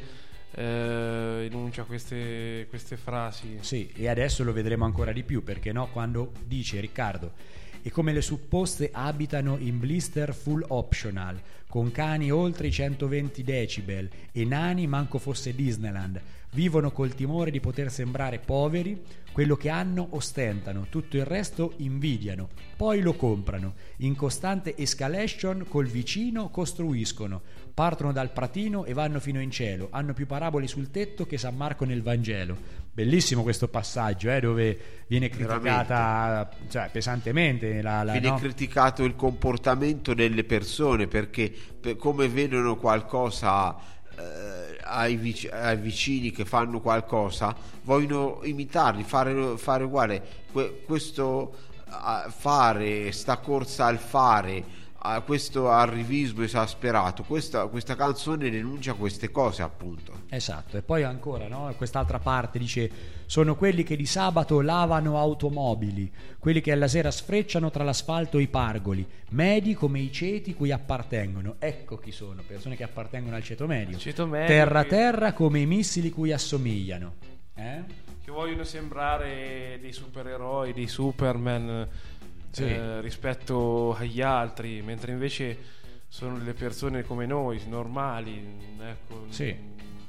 eh, enuncia queste, queste frasi. Sì, e adesso lo vedremo ancora di più, perché no, quando dice Riccardo: e come le supposte abitano in blister full optional, con cani oltre i centoventi decibel e nani manco fosse Disneyland, vivono col timore di poter sembrare poveri, quello che hanno ostentano, tutto il resto invidiano, poi lo comprano, in costante escalation col vicino costruiscono, partono dal pratino e vanno fino in cielo, hanno più parabole sul tetto che San Marco nel Vangelo. Bellissimo questo passaggio, eh, dove viene criticata, cioè, pesantemente la, la, viene no? criticato il comportamento delle persone, perché per come vedono qualcosa eh, ai, vic- ai vicini che fanno qualcosa, vogliono imitarli, fare, fare uguale. Que- questo uh, fare, sta corsa al fare, a questo arrivismo esasperato, questa, questa canzone denuncia queste cose, appunto. Esatto. E poi ancora, no? Quest'altra parte dice: sono quelli che di sabato lavano automobili, quelli che alla sera sfrecciano tra l'asfalto e i pargoli, medi come i ceti cui appartengono. Ecco chi sono, persone che appartengono al ceto medio, ceto medio terra che... terra come i missili cui assomigliano, eh? che vogliono sembrare dei supereroi, dei Superman, sì. eh, rispetto agli altri, mentre invece sono delle persone come noi, normali, ecco. Sì. eh,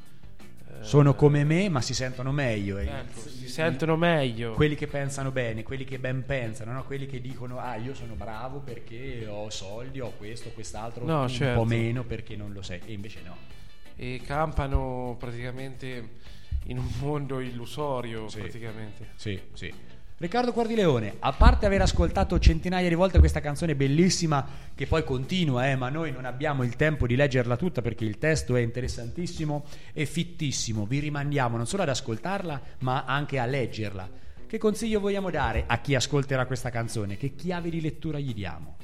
sono come me ma si sentono meglio, ecco, si sentono meglio, quelli che pensano bene, quelli che ben pensano, no? Quelli che dicono: ah, io sono bravo perché ho soldi, ho questo, quest'altro, no, un certo. po' meno perché non lo sei, e invece no, e campano praticamente in un mondo illusorio, sì. praticamente. Sì, sì. Riccardo Quardileone, a parte aver ascoltato centinaia di volte questa canzone bellissima, che poi continua, eh, ma noi non abbiamo il tempo di leggerla tutta perché il testo è interessantissimo e fittissimo, vi rimandiamo non solo ad ascoltarla ma anche a leggerla. Che consiglio vogliamo dare a chi ascolterà questa canzone? Che chiave di lettura gli diamo?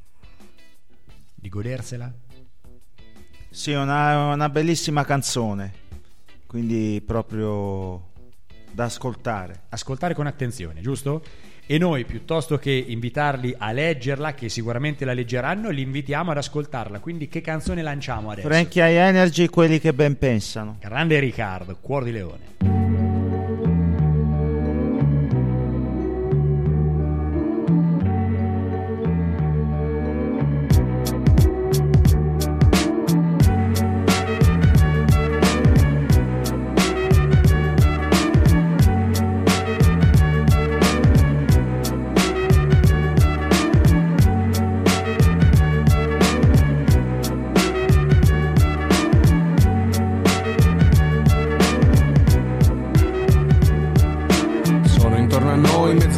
Di godersela? Sì, una, una bellissima canzone, quindi proprio da ascoltare. Ascoltare con attenzione, giusto? E noi, piuttosto che invitarli a leggerla, che sicuramente la leggeranno, li invitiamo ad ascoltarla. Quindi che canzone lanciamo adesso? Frankie High Energy, quelli che ben pensano. Grande Riccardo, cuor di leone.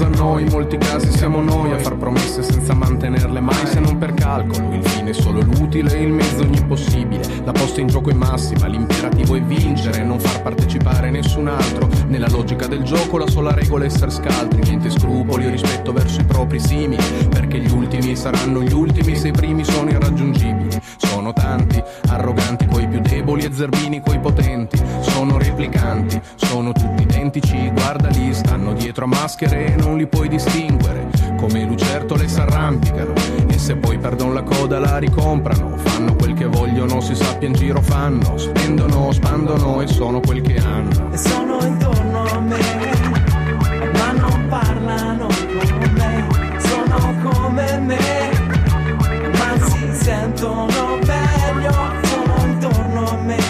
noi, in molti casi siamo noi a far promesse senza mantenerle mai, se non per calcolo. Il fine è solo l'utile, il mezzo ogni possibile. La posta in gioco è massima, l'imperativo è vincere, non far partecipare nessun altro. Nella logica del gioco la sola regola è essere scaltri, niente scrupoli o rispetto verso i propri simili, perché gli ultimi saranno gli ultimi se i primi sono irraggiungibili. Sono tanti, arroganti coi più deboli e zerbini coi potenti. Sono replicanti, sono tutti identici, guardali, stanno dietro a maschere e non li puoi distinguere. Come lucertole s'arrampicano e se poi perdono la coda la ricomprano. Fanno quel che vogliono, si sappia in giro fanno, spendono, spandono e sono quel che hanno. E sono intorno a me, ma non parlano con me. Sono come me, ma si sentono meglio. Sono intorno a me,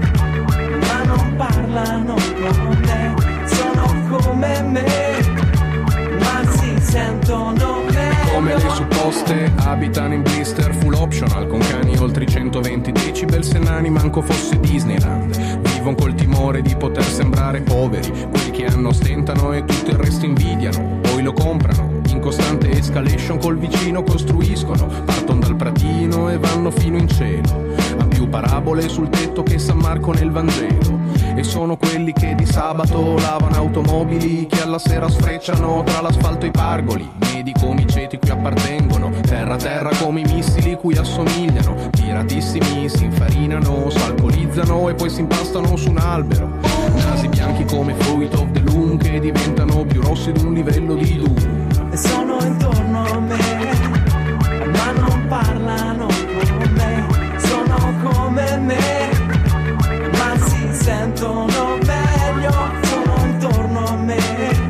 ma non parlano con me. Sono come me, ma si sentono meglio. Come le supposte abitano in blister full optional, con cani oltre i centoventi decibel, se nani manco fosse Disneyland. Vivono col timore di poter sembrare poveri, quelli che hanno stentano e tutto il resto invidiano, poi lo comprano. In costante escalation col vicino costruiscono, partono dal pratino e vanno fino in cielo. Ha più parabole sul tetto che San Marco nel Vangelo. E sono quelli che di sabato lavano automobili, che alla sera sfrecciano tra l'asfalto e i pargoli. Medi come i ceti cui appartengono, terra terra come i missili cui assomigliano. Tiratissimi si infarinano, s'alcolizzano e poi si impastano su un albero. Nasi bianchi come Fruit of the Loom, che diventano più rossi di un livello di Doom. E sono intorno a me, ma non parlano con me. Sono come me, ma si sentono meglio. Sono intorno a me,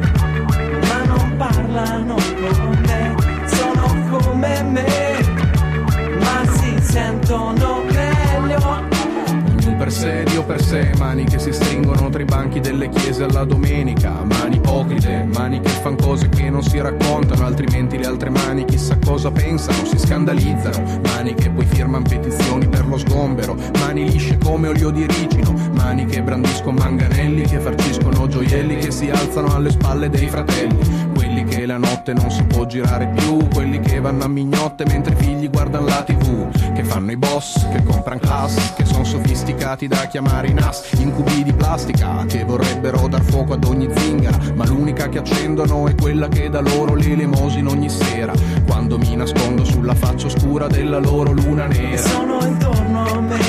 ma non parlano con me. Sono come me, ma si sentono meglio. Ognuno per sé, Dio per sé, mani che si stringono tra i banchi delle chiese alla domenica. Mani ipocrite, mani che fan cose che non si raccontano, altrimenti le altre mani chissà cosa pensano, si scandalizzano. Mani che poi firman petizioni per lo sgombero, mani lisce come olio di ricino, mani che brandiscono manganelli, che farciscono gioielli, che si alzano alle spalle dei fratelli. Quelli che la notte non si può girare più, quelli che vanno a mignotte mentre i figli guardano la tivù, che fanno i boss, che compran class, che sono sofisticati da chiamare i N A S, incubi di plastica, che vorrebbero dar fuoco ad ogni zingara, ma l'unica che accendono è quella che dà loro l'elemosina ogni sera, quando mi nascondo sulla faccia oscura della loro luna nera. E sono intorno a me,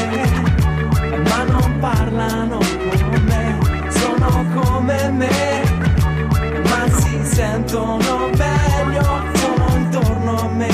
ma non parlano con me. Sono come me, ma si sentono meglio. Sono intorno a me,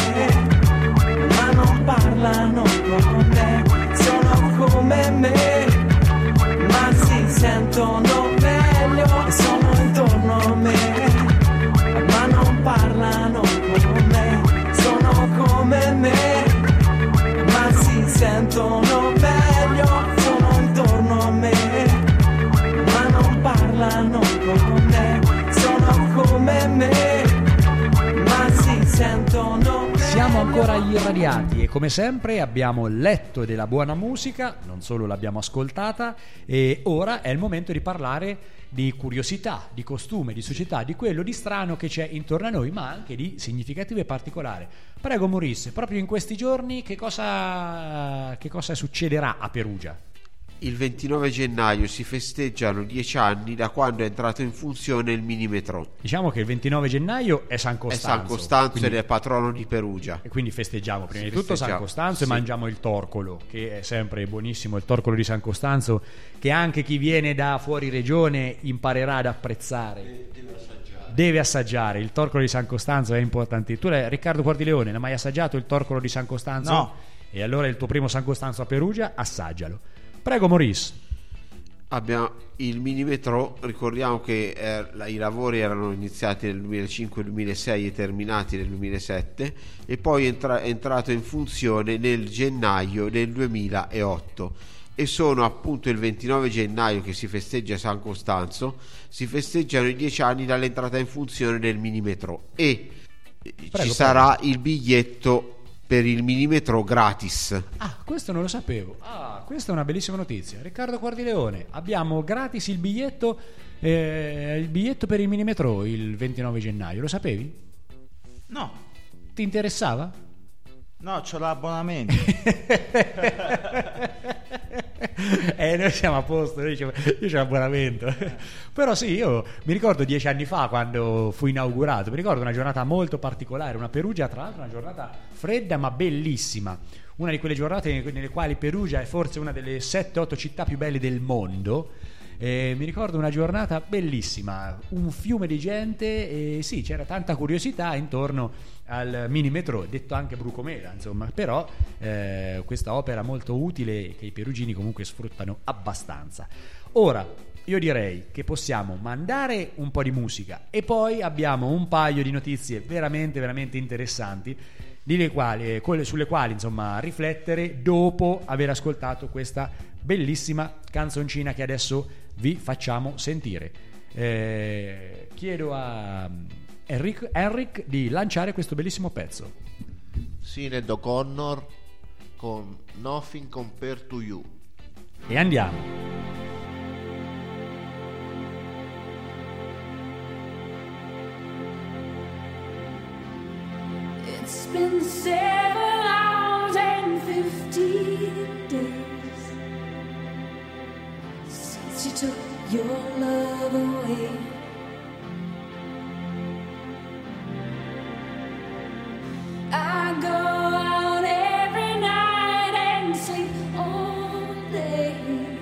ma non parlano con me. Sono come me, ma si sentono meglio. E sono intorno a me, ma non parlano con me. Sono come me, ma si sentono meglio. Sono intorno a me, ma non parlano con me. Sono come me, ma si sentono meglio. Siamo ancora irradiati e come sempre abbiamo letto della buona musica, non solo l'abbiamo ascoltata, e ora è il momento di parlare di curiosità, di costume, di società, di quello di strano che c'è intorno a noi, ma anche di significativo e particolare. Prego Maurice, proprio in questi giorni che cosa, che cosa succederà a Perugia? Il ventinove gennaio si festeggiano dieci anni da quando è entrato in funzione il mini metro. Diciamo che il ventinove gennaio è San Costanzo. È San Costanzo quindi, ed è patrono di Perugia. E quindi festeggiamo prima si di tutto festeggia, San Costanzo, sì, e mangiamo il torcolo, che è sempre buonissimo, il torcolo di San Costanzo, che anche chi viene da fuori regione imparerà ad apprezzare. Deve assaggiare. Deve assaggiare. Il torcolo di San Costanzo è importante. Tu, Riccardo Quardileone, l'hai mai assaggiato il torcolo di San Costanzo? No. E allora il tuo primo San Costanzo a Perugia, assaggialo. Prego Maurice. Abbiamo il mini metro, ricordiamo che eh, i lavori erano iniziati nel duemilacinque duemilasei e terminati nel duemilasette, e poi entra- è entrato in funzione nel gennaio del duemilaotto, e sono appunto il ventinove gennaio che si festeggia San Costanzo, si festeggiano i dieci anni dall'entrata in funzione del mini metro, e prego, ci sarà prego. il biglietto per il mini metro gratis. Ah, questo non lo sapevo. Ah, questa è una bellissima notizia. Riccardo Quardileone, abbiamo gratis il biglietto Eh, il biglietto per il mini metro il ventinove gennaio, lo sapevi? No. Ti interessava? No, c'ho l'abbonamento. Eh, noi siamo a posto, noi io c'ho l'abbonamento. Però sì, io mi ricordo dieci anni fa quando fu inaugurato, mi ricordo una giornata molto particolare, una Perugia, tra l'altro una giornata fredda ma bellissima, una di quelle giornate nelle quali Perugia è forse una delle sette otto città più belle del mondo. Eh, mi ricordo una giornata bellissima, un fiume di gente e sì, c'era tanta curiosità intorno al mini metro, detto anche Brucomela, insomma, però eh, questa opera molto utile che i perugini comunque sfruttano abbastanza. Ora io direi che possiamo mandare un po' di musica e poi abbiamo un paio di notizie veramente veramente interessanti di le quali, quelle sulle quali insomma riflettere dopo aver ascoltato questa bellissima canzoncina che adesso vi facciamo sentire. Eh, chiedo a Enric, Enric di lanciare questo bellissimo pezzo. Sinéad O'Connor con Nothing Compared to You. E andiamo. It's been seven hours and fifteen days since you took your love away. I go out every night and sleep all day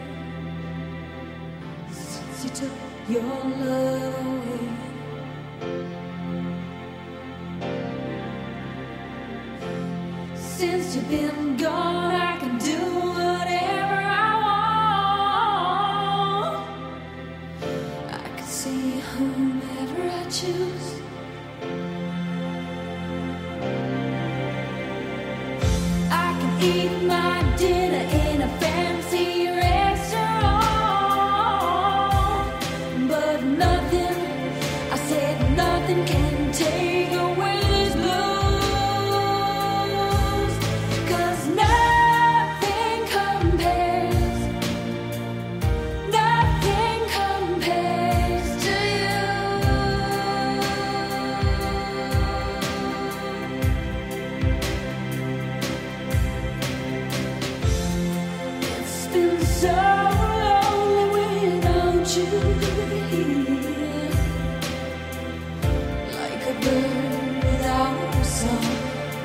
since you took your love away. Since you've been gone, I can do whatever I want. I can see whomever I choose. I can eat my dinner in a fancy restaurant, but nothing, I said nothing can take away this blues. So lonely without you here, like a bird without a song.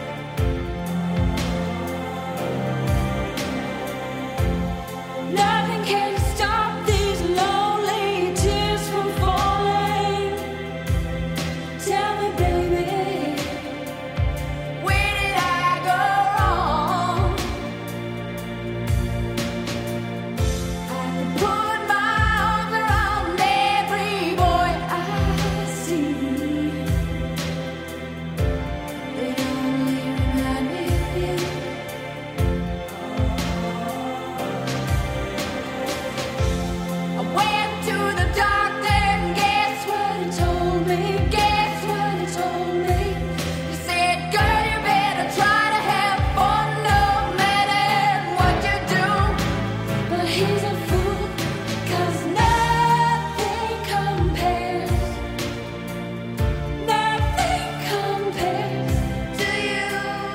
Nothing can stop these lonely tears from falling. Tell me, baby, where did I go wrong? Put my arms around every boy I see. They only remind me of you. I went to the doctor and guess what he told me? Guess what he told me? He said, girl, you better try to have fun no matter what you do. But he's a fool. 'Cause nothing compares, nothing compares to you.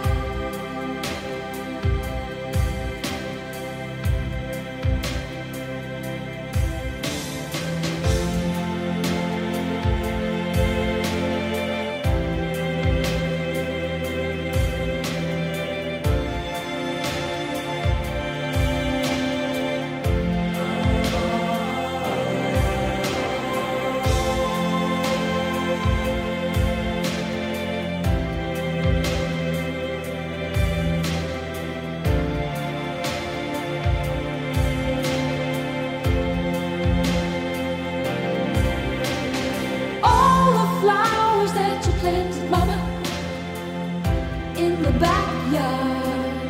All the flowers that you planted, mama, in the backyard,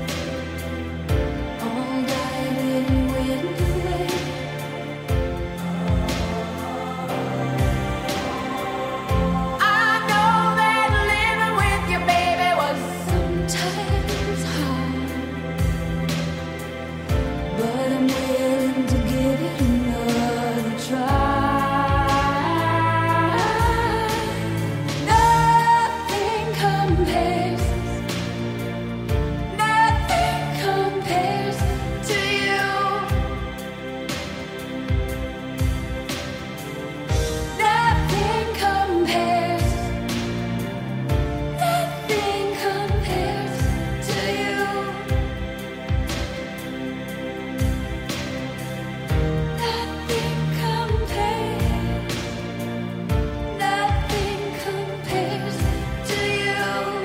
all died and went away. I know that living with you, baby, was sometimes hard, but I'm willing to give it another try. compares. Nothing compares to you. Nothing compares. Nothing compares to you. Nothing compares. Nothing compares to you.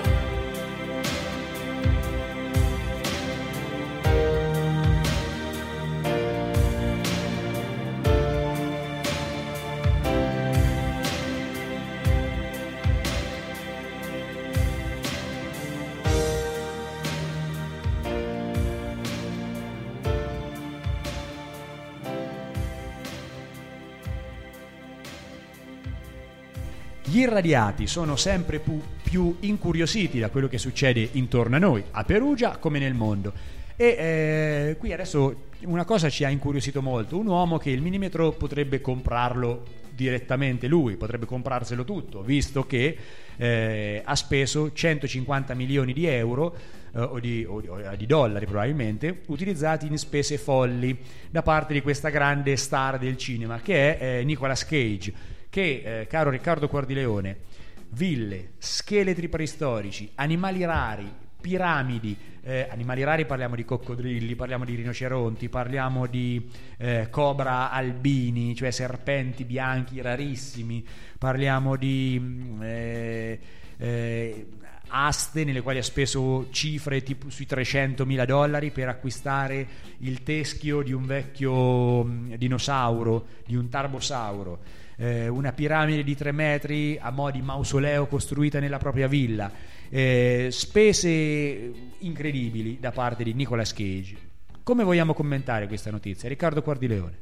Gli irradiati sono sempre pu- più incuriositi da quello che succede intorno a noi, a Perugia come nel mondo. E eh, qui adesso una cosa ci ha incuriosito molto: un uomo che il millimetro potrebbe comprarlo direttamente lui, potrebbe comprarselo tutto, visto che eh, ha speso centocinquanta milioni di euro eh, o, di, o, o di dollari probabilmente, utilizzati in spese folli da parte di questa grande star del cinema che è eh, Nicolas Cage, che, eh, caro Riccardo Quardileone, ville, scheletri preistorici, animali rari, piramidi, eh, animali rari parliamo di coccodrilli, parliamo di rinoceronti, parliamo di eh, cobra albini, cioè serpenti bianchi rarissimi, parliamo di eh, eh, aste nelle quali ha speso cifre tipo sui trecentomila dollari per acquistare il teschio di un vecchio mh, dinosauro, di un tarbosauro. Eh, una piramide di tre metri a mo' di mausoleo costruita nella propria villa, eh, spese incredibili da parte di Nicolas Cage. Come vogliamo commentare questa notizia, Riccardo Quardileone?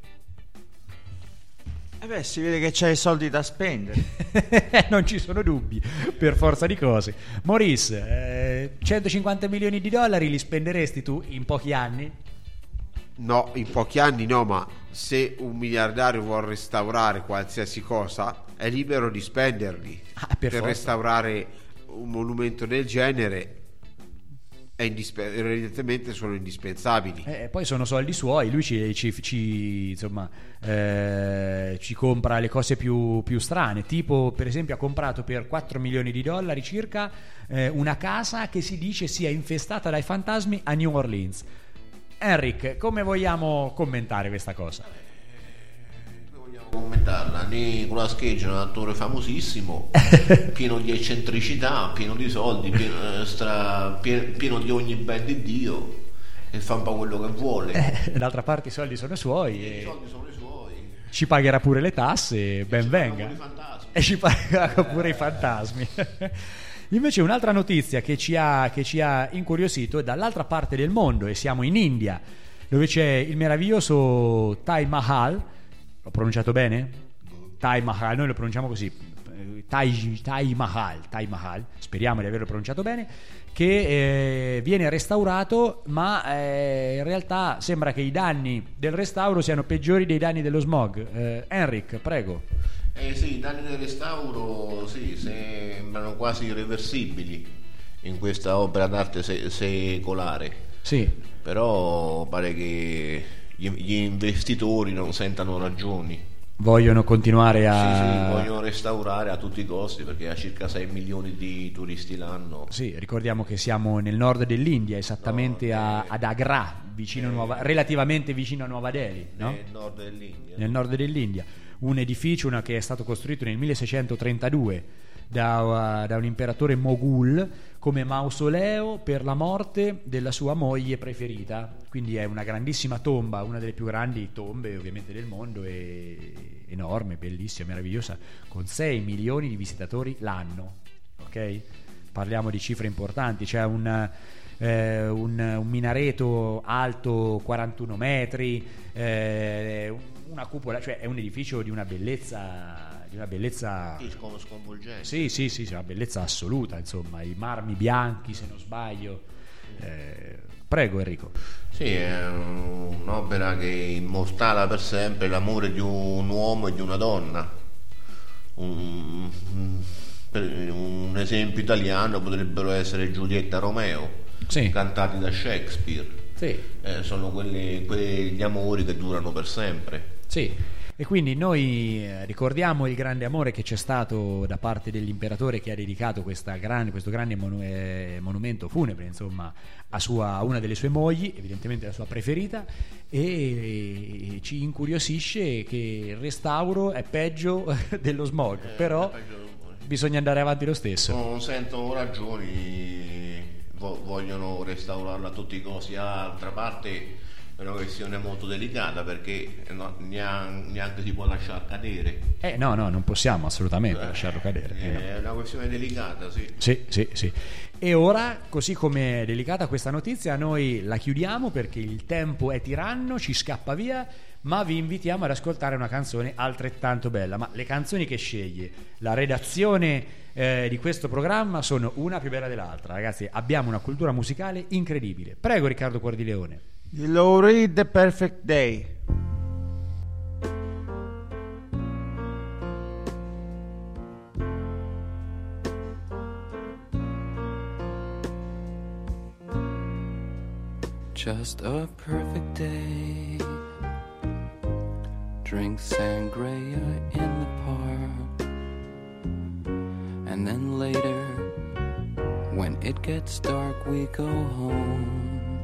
Eh beh, si vede che c'hai i soldi da spendere. Non ci sono dubbi, per forza di cose. Maurice, eh, centocinquanta milioni di dollari li spenderesti tu in pochi anni? No, in pochi anni no, ma se un miliardario vuole restaurare qualsiasi cosa è libero di spenderli. Ah, per per forza. restaurare un monumento del genere è indispe- evidentemente sono indispensabili. Eh, poi sono soldi suoi, lui ci, ci, ci, insomma, eh, ci compra le cose più, più strane, tipo per esempio ha comprato per quattro milioni di dollari circa eh, una casa che si dice sia infestata dai fantasmi a New Orleans. Enric, come vogliamo commentare questa cosa? Commentarla. Nicolas Cage è un attore famosissimo, pieno di eccentricità, pieno di soldi, pieno, stra, pieno di ogni ben di Dio, e fa un po' quello che vuole. Eh, d'altra parte i soldi sono suoi, E e i soldi sono i suoi. ci pagherà pure le tasse, ben venga, e ci pagherà pure i fantasmi. Invece un'altra notizia che ci ha, che ci ha incuriosito è dall'altra parte del mondo, e siamo in India, dove c'è il meraviglioso Taj Mahal. L'ho pronunciato bene? Taj Mahal, noi lo pronunciamo così, Taj, Taj Mahal, Taj Mahal, speriamo di averlo pronunciato bene, che eh, viene restaurato, ma eh, in realtà sembra che i danni del restauro siano peggiori dei danni dello smog. eh, Enric, prego. Eh sì, i danni del restauro sì, sembrano quasi irreversibili in questa opera d'arte se- secolare. Sì. Però pare che gli, gli investitori non sentano ragioni. Vogliono continuare a... Sì, sì, vogliono restaurare a tutti i costi, perché ha circa sei milioni di turisti l'anno. Sì, ricordiamo che siamo nel nord dell'India, esattamente No, a, eh, ad Agra, vicino a Nuova, relativamente vicino a Nuova Delhi, no? Nel nord dell'India. Nel nord dell'India. Un edificio una, che è stato costruito nel milleseicentotrentadue da, uh, da un imperatore Moghul come mausoleo per la morte della sua moglie preferita. Quindi è una grandissima tomba, una delle più grandi tombe ovviamente del mondo, e enorme, bellissima, meravigliosa, con sei milioni di visitatori l'anno. Ok? Parliamo di cifre importanti. C'è un Eh, un, un minareto alto quarantuno metri, eh, una cupola, cioè è un edificio di una bellezza, di una bellezza Sì, scon- sconvolgente. sì, sì, sì, sì, una bellezza assoluta, insomma, i marmi bianchi, se non sbaglio. Eh, prego Enrico. Sì, è un'opera che immortala per sempre l'amore di un uomo e di una donna. Un, Per un esempio italiano potrebbero essere Giulietta Romeo, sì. cantati da Shakespeare. Sì. Eh, sono quelli, quegli amori che durano per sempre. Sì. E quindi noi ricordiamo il grande amore che c'è stato da parte dell'imperatore, che ha dedicato questa grande, questo grande monu- eh, monumento funebre, insomma, a, sua, a una delle sue mogli, evidentemente la sua preferita, e ci incuriosisce che il restauro è peggio dello smog, eh, però bisogna andare avanti lo stesso. Non sentono ragioni, vo- vogliono restaurarla a tutti i costi. D'altra parte è una questione molto delicata, perché no, neanche, neanche si può lasciar cadere. Eh no, no, non possiamo assolutamente eh, lasciarlo cadere. È eh, no. una questione delicata, sì. Sì, sì, sì. E ora, così come è delicata questa notizia, noi la chiudiamo perché il tempo è tiranno, ci scappa via, ma vi invitiamo ad ascoltare una canzone altrettanto bella. Ma le canzoni che sceglie la redazione eh, di questo programma sono una più bella dell'altra, ragazzi. Abbiamo una cultura musicale incredibile. Prego, Riccardo Cuordileone. The Lou Reed, The Perfect Day. Just a perfect day. Drink sangria in the park. And then later, when it gets dark, we go home.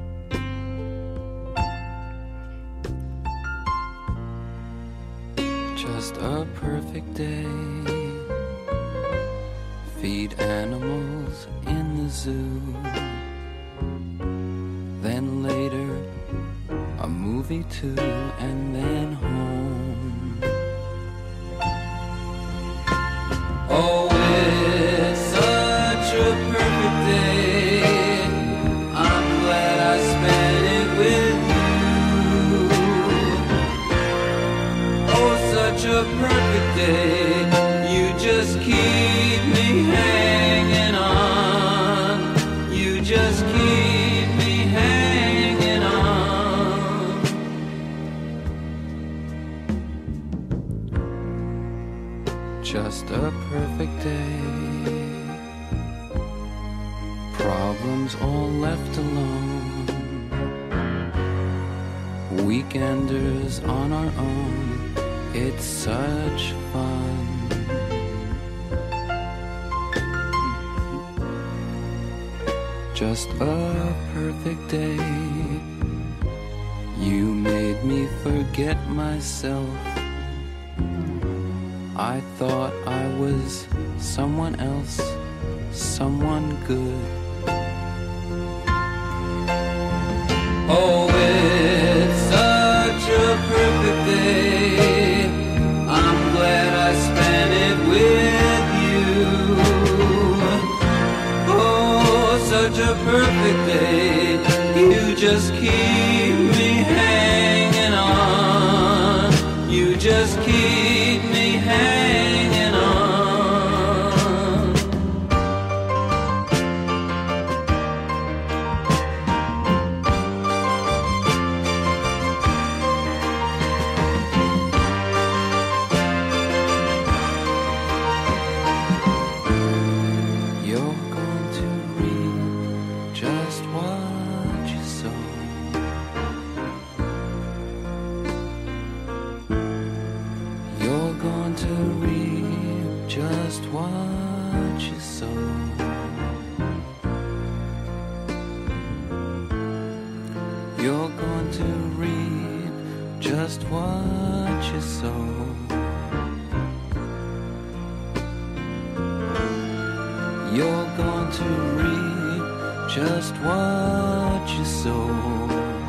Just a perfect day. Feed animals in the zoo. Then later, a movie too, and then home. Oh, it's such a perfect day. I'm glad I spent it with you. Oh, such a perfect day. You just keep me hanging on. You just keep me hanging on. Just a perfect day. Problems all left alone. Weekenders on our own. It's such fun. Just a perfect day. You made me forget myself. I thought I was someone else, someone good. Oh, it's such a perfect day. I'm glad I spent it with you. Oh, such a perfect day. You just keep me hanging on. You just keep me hanging on. You're going to reap just what you sow. You're going to reap just what you sow. You're going to reap just what you sow. You're going to reap just what you sow.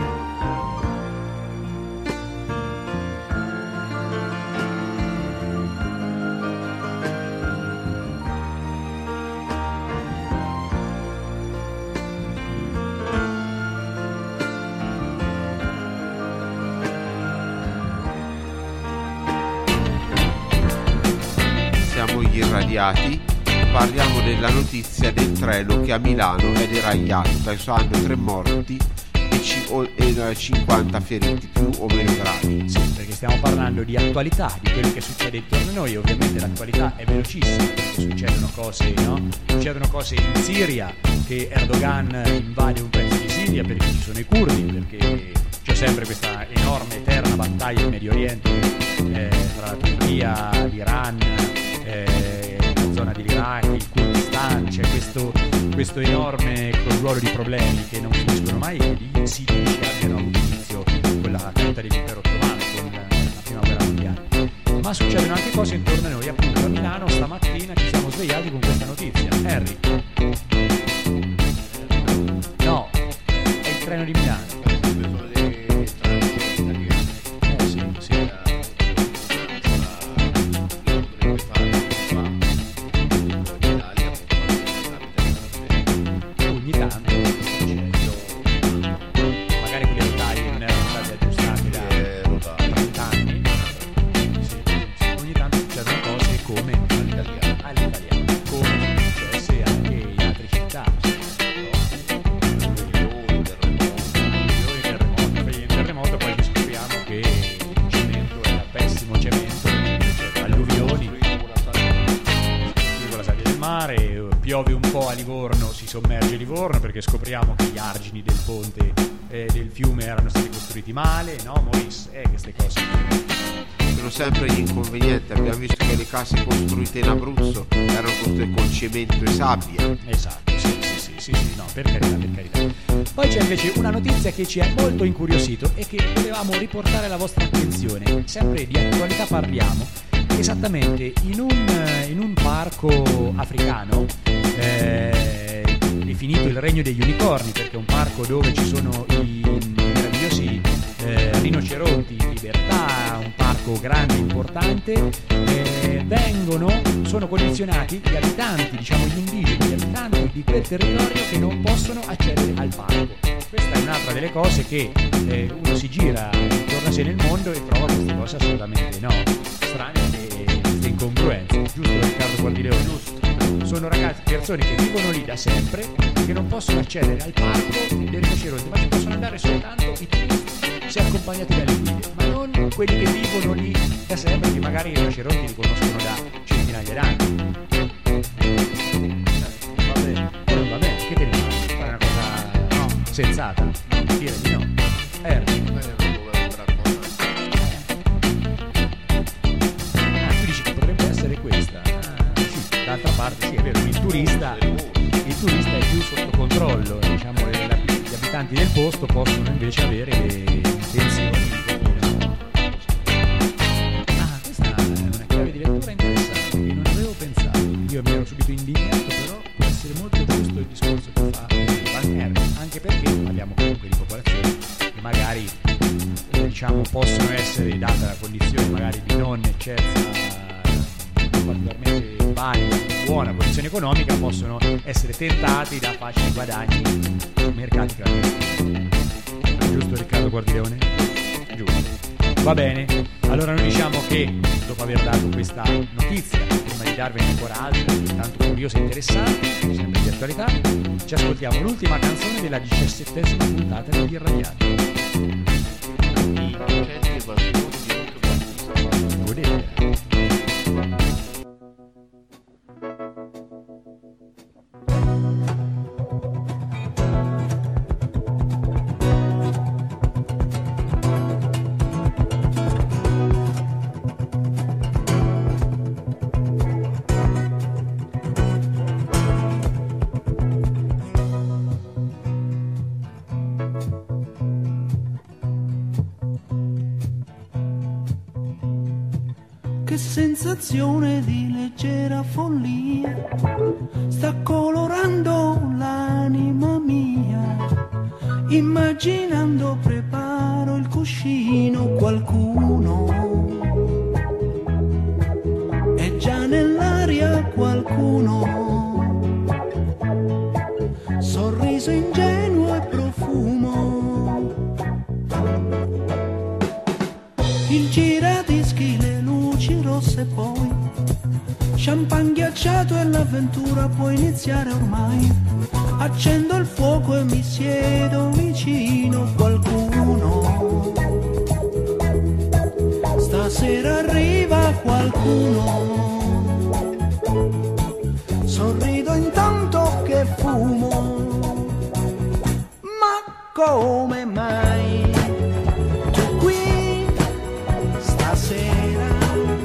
Siamo gli irradiati. Parliamo della notizia del treno che a Milano è deragliato, causando tre morti e medici o, e cinquanta feriti più o meno gravi. Sì, perché stiamo parlando di attualità, di quello che succede intorno a noi. Ovviamente l'attualità è velocissima, perché succedono cose, no? Succedono cose in Siria, che Erdogan invade un pezzo di Siria perché ci sono i curdi, perché c'è sempre questa enorme, eterna battaglia in Medio Oriente eh, tra la Turchia, l'Iran, eh, la zona dell'Iraq, il Kurdistan. C'è questo, questo enorme conruolo di problemi che non finiscono mai, e lì si dice abbiano avuto inizio con la caduta dell'impero ottomano, con la prima guerra mondiale. Ma succedono anche cose intorno a noi. Appunto a Milano stamattina ci siamo svegliati con questa notizia. Harry, no, è il treno di Milano. Piove un po' a Livorno, si sommerge Livorno perché scopriamo che gli argini del ponte eh, del fiume erano stati costruiti male, no Maurice? Eh, queste cose sono sempre gli inconvenienti. Abbiamo visto che le case costruite in Abruzzo erano costruite con cemento e sabbia. Esatto, sì, sì, sì, sì, sì, no, per carità, per carità. Poi c'è invece una notizia che ci è molto incuriosito e che volevamo riportare alla vostra attenzione. Sempre di attualità parliamo. Esattamente in un, in un parco africano eh, definito il Regno degli Unicorni, perché è un parco dove ci sono i, i meravigliosi eh, rinoceronti in libertà, un parco grande e importante, eh, vengono, sono condizionati gli abitanti, diciamo gli indigeni, gli abitanti di quel territorio che non possono accedere al parco. Questa è un'altra delle cose che eh, uno si gira intorno a sé nel mondo e trova queste cose assolutamente no, strane e queste incongruenze, giusto Riccardo Guardileone? Giusto. Sono ragazzi, persone che vivono lì da sempre, che non possono accedere al parco dei rinoceronti, ma ci possono andare soltanto i turisti se accompagnati dalle guide, ma non quelli che vivono lì da sempre, che magari i rinoceronti li conoscono da centinaia d'anni. Va bene, eh, non va bene, che te ne fai? Fare una cosa no, sensata, no, dire di no. Eh, questa ah, sì, d'altra parte sì, è vero, il turista il turista è più sotto controllo, diciamo le, la, gli abitanti del posto possono invece avere le intenzioni di ah, questa è una chiave di lettura interessante che non avevo pensato. Io mi ero subito indignato, però può essere molto giusto il discorso che fa Van Herk, anche perché parliamo comunque di popolazioni che magari eh, diciamo possono essere, data la condizione magari di non eccelsa particolarmente valida, buona condizione economica, possono essere tentati da facili guadagni sui mercati clandestini. Giusto Riccardo Guardileone? Giusto. Va bene, allora noi diciamo che dopo aver dato questa notizia, prima di darvene ancora altre tanto curiose e interessanti, sempre di attualità, ci ascoltiamo l'ultima canzone della diciassettesima puntata degli Irradiati. Godete. Sensazione di leggera follia sta colorando l'anima mia, immaginando preparo il cuscino, qualcuno è già nell'aria, qualcuno, sorriso ingenuo e profumo, il giradischi, le luci rosse, poi champagne minacciato e l'avventura può iniziare ormai. Accendo il fuoco e mi siedo vicino a qualcuno. Stasera arriva qualcuno. Sorrido intanto che fumo. Ma come mai tu qui stasera?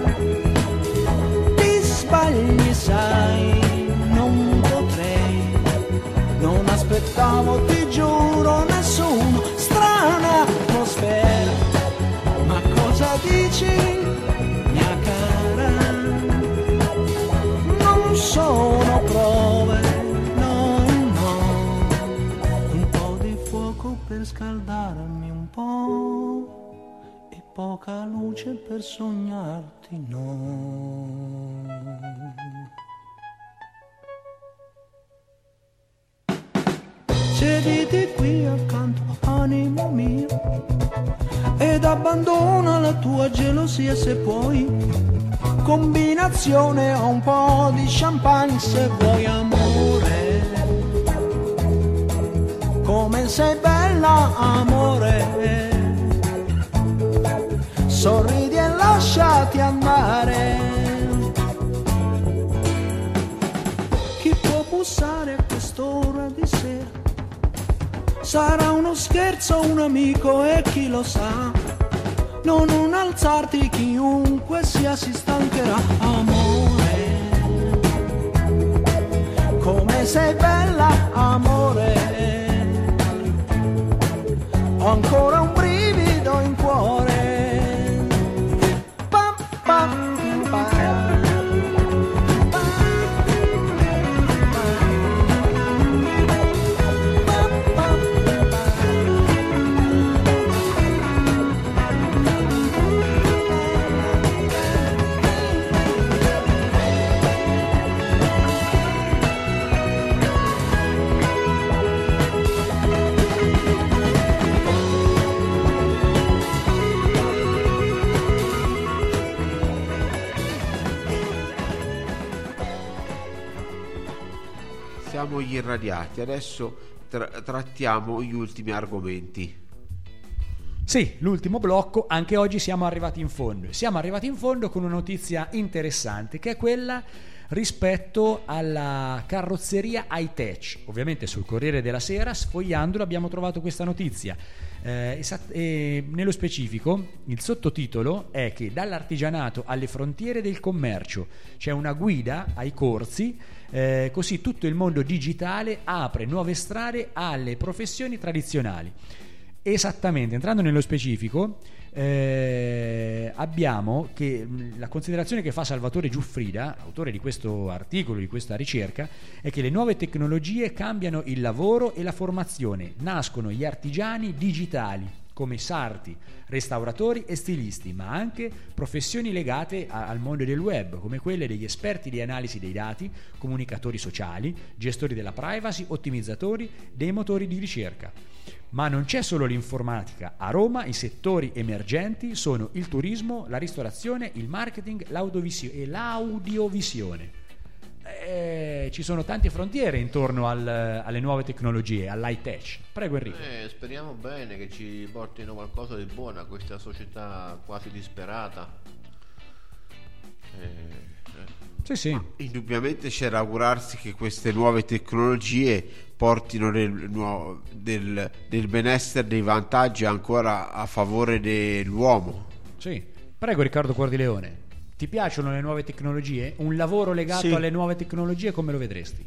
Ti sbagli, sai, non potrei. Non aspettavo, ti giuro, nessuno. Strana atmosfera. Ma cosa dici, mia cara? Non sono prove, no, no. Un po' di fuoco per scaldarmi un po' e poca luce per sognarti, no. Siediti qui accanto, animo mio, ed abbandona la tua gelosia se puoi. Combinazione a un po' di champagne se vuoi, amore. Come sei bella, amore. Sorridi e lasciati andare. Chi può bussare a quest'ora di sera? Sarà uno scherzo, un amico e chi lo sa. Non, non alzarti, chiunque sia si stancherà, amore. Come sei bella, amore. Ho ancora un brivido in cuore. Pam, pam, pam. Siamo gli irradiati, adesso tra- trattiamo gli ultimi argomenti. Sì, l'ultimo blocco, anche oggi siamo arrivati in fondo. Siamo arrivati in fondo con una notizia interessante, che è quella rispetto alla carrozzeria high-tech. Ovviamente sul Corriere della Sera, sfogliandolo, abbiamo trovato questa notizia. Eh, esatt- eh, nello specifico, il sottotitolo è che dall'artigianato alle frontiere del commercio c'è una guida ai corsi, eh, così tutto il mondo digitale apre nuove strade alle professioni tradizionali. Esattamente, entrando nello specifico, eh, abbiamo che la considerazione che fa Salvatore Giuffrida, autore di questo articolo, di questa ricerca, è che le nuove tecnologie cambiano il lavoro e la formazione, nascono gli artigiani digitali come sarti, restauratori e stilisti, ma anche professioni legate a, al mondo del web, come quelle degli esperti di analisi dei dati, comunicatori sociali, gestori della privacy, ottimizzatori dei motori di ricerca. Ma non c'è solo l'informatica. A Roma i settori emergenti sono il turismo, la ristorazione, il marketing, l'audiovisione e l'audiovisione. Eh, ci sono tante frontiere intorno al, alle nuove tecnologie, all'high tech. Prego Enrico. Eh, speriamo bene che ci portino qualcosa di buono a questa società quasi disperata. Eh, eh. Sì, sì. Ma indubbiamente c'è da augurarsi che queste nuove tecnologie portino del, del, del benessere, dei vantaggi ancora a favore dell'uomo. Sì. Prego Riccardo Cuordileone. Ti piacciono le nuove tecnologie? Un lavoro legato Sì. alle nuove tecnologie come lo vedresti?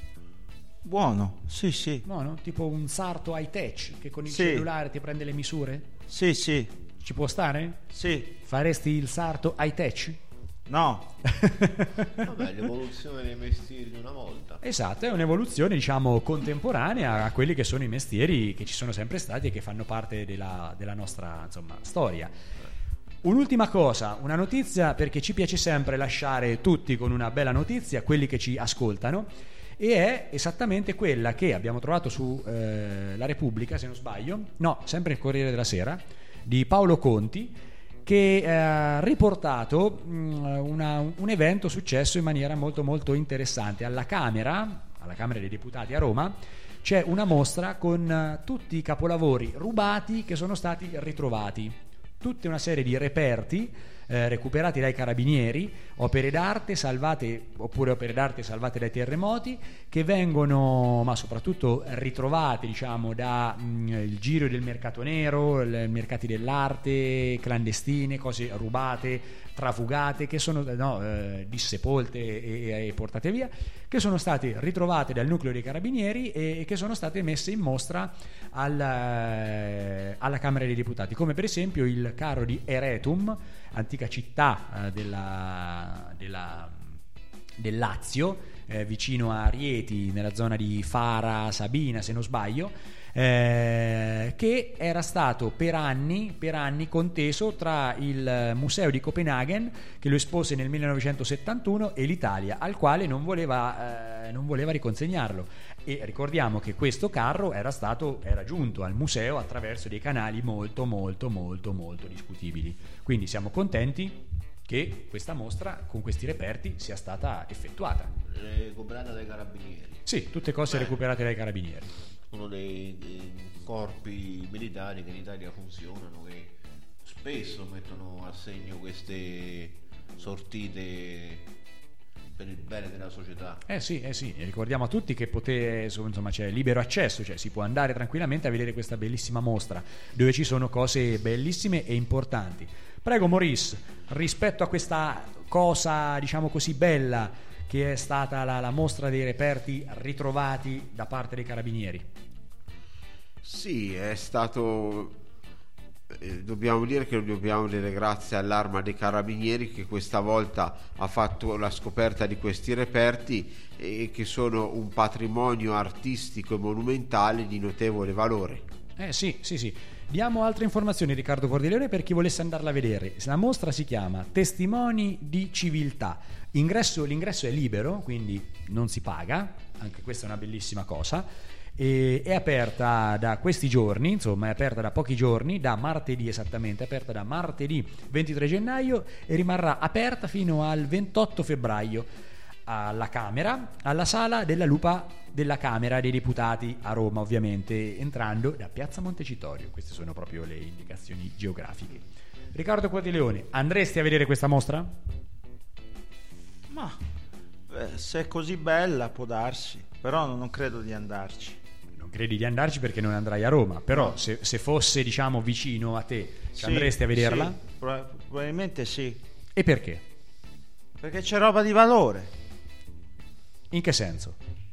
Buono, sì, sì. Buono? Tipo un sarto high tech che con il Sì. cellulare ti prende le misure? Sì, sì. Ci può stare? Sì. Faresti il sarto high tech? No. Vabbè, l'evoluzione dei mestieri di una volta. Esatto, è un'evoluzione diciamo contemporanea a quelli che sono i mestieri che ci sono sempre stati e che fanno parte della, della nostra insomma storia. Un'ultima cosa, una notizia, perché ci piace sempre lasciare tutti con una bella notizia, quelli che ci ascoltano, e è esattamente quella che abbiamo trovato su eh, La Repubblica, se non sbaglio, no, sempre il Corriere della Sera, di Paolo Conti, che ha riportato mh, una, un evento successo in maniera molto molto interessante. Alla Camera, alla Camera dei Deputati a Roma, c'è una mostra con uh, tutti i capolavori rubati che sono stati ritrovati, tutta una serie di reperti eh, recuperati dai carabinieri, opere d'arte salvate oppure opere d'arte salvate dai terremoti, che vengono ma soprattutto ritrovate, diciamo, da mh, il giro del mercato nero, i mercati dell'arte clandestine, cose rubate, trafugate, che sono no, eh, dissepolte e, e portate via, che sono state ritrovate dal nucleo dei carabinieri e che sono state messe in mostra alla, alla Camera dei Deputati, come per esempio il carro di Eretum, antica città eh, della, della, del Lazio, eh, vicino a Rieti, nella zona di Fara Sabina, se non sbaglio, eh, che era stato per anni, per anni conteso tra il Museo di Copenaghen, che lo espose nel millenovecentosettantuno, e l'Italia, al quale non voleva, eh, non voleva riconsegnarlo. E ricordiamo che questo carro era stato era giunto al museo attraverso dei canali molto molto molto molto discutibili. Quindi siamo contenti che questa mostra con questi reperti sia stata effettuata. Recuperata dai carabinieri. Sì, tutte cose Beh, recuperate dai carabinieri. Uno dei, dei corpi militari che in Italia funzionano, che spesso mettono a segno queste sortite per il bene della società. Eh sì, eh sì, ricordiamo a tutti che pote, insomma, c'è libero accesso, cioè si può andare tranquillamente a vedere questa bellissima mostra dove ci sono cose bellissime e importanti. Prego Maurice, rispetto a questa cosa, diciamo così, bella che è stata la, la mostra dei reperti ritrovati da parte dei carabinieri. Sì, è stato... Eh, dobbiamo dire che dobbiamo dire grazie all'Arma dei Carabinieri, che questa volta ha fatto la scoperta di questi reperti e che sono un patrimonio artistico e monumentale di notevole valore. Eh sì, sì, sì. Diamo altre informazioni, Riccardo Cordileone, per chi volesse andarla a vedere. La mostra si chiama Testimoni di civiltà. Ingresso, l'ingresso è libero, quindi non si paga, anche questa è una bellissima cosa. E è aperta da questi giorni, insomma è aperta da pochi giorni, da martedì esattamente, è aperta da martedì ventitré gennaio e rimarrà aperta fino al ventotto febbraio alla Camera, alla sala della Lupa della Camera dei Deputati a Roma, ovviamente entrando da Piazza Montecitorio. Queste sono proprio le indicazioni geografiche. Riccardo Quatileone, andresti a vedere questa mostra? Ma beh, se è così bella può darsi, però non credo di andarci. Non credi di andarci perché non andrai a Roma, però no. se, se fosse, diciamo, vicino a te, sì, andresti a vederla? Sì, probabilmente sì. E perché? Perché c'è roba di valore. In che senso?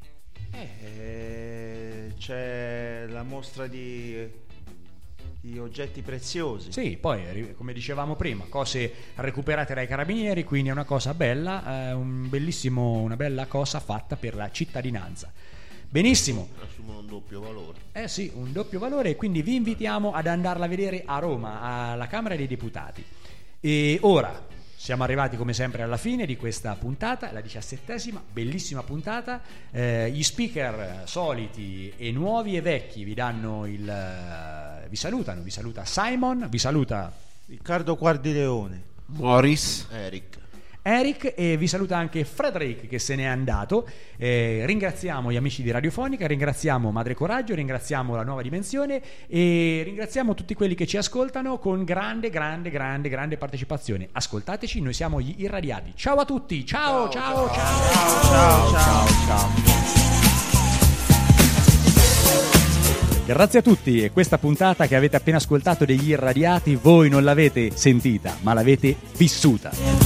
Eh, c'è la mostra di, di oggetti preziosi. Sì, poi come dicevamo prima, cose recuperate dai carabinieri, quindi è una cosa bella, eh, un bellissimo, una bella cosa fatta per la cittadinanza. Benissimo. Assumono un doppio valore. Eh sì, un doppio valore, e quindi vi invitiamo ad andarla a vedere a Roma, alla Camera dei Deputati. E ora siamo arrivati come sempre alla fine di questa puntata, la diciassettesima, bellissima puntata. Eh, gli speaker soliti e nuovi e vecchi vi danno il vi salutano, vi saluta Simon, vi saluta Riccardo Guardileone, Maurice, Eric Eric e vi saluta anche Frederick che se n'è andato. Eh, ringraziamo gli amici di Radiofonica, ringraziamo Madre Coraggio, ringraziamo la Nuova Dimensione e ringraziamo tutti quelli che ci ascoltano con grande grande grande grande partecipazione. Ascoltateci, noi siamo gli Irradiati. Ciao a tutti, ciao ciao ciao ciao ciao ciao, ciao, ciao. Grazie a tutti, e questa puntata che avete appena ascoltato degli Irradiati voi non l'avete sentita ma l'avete vissuta.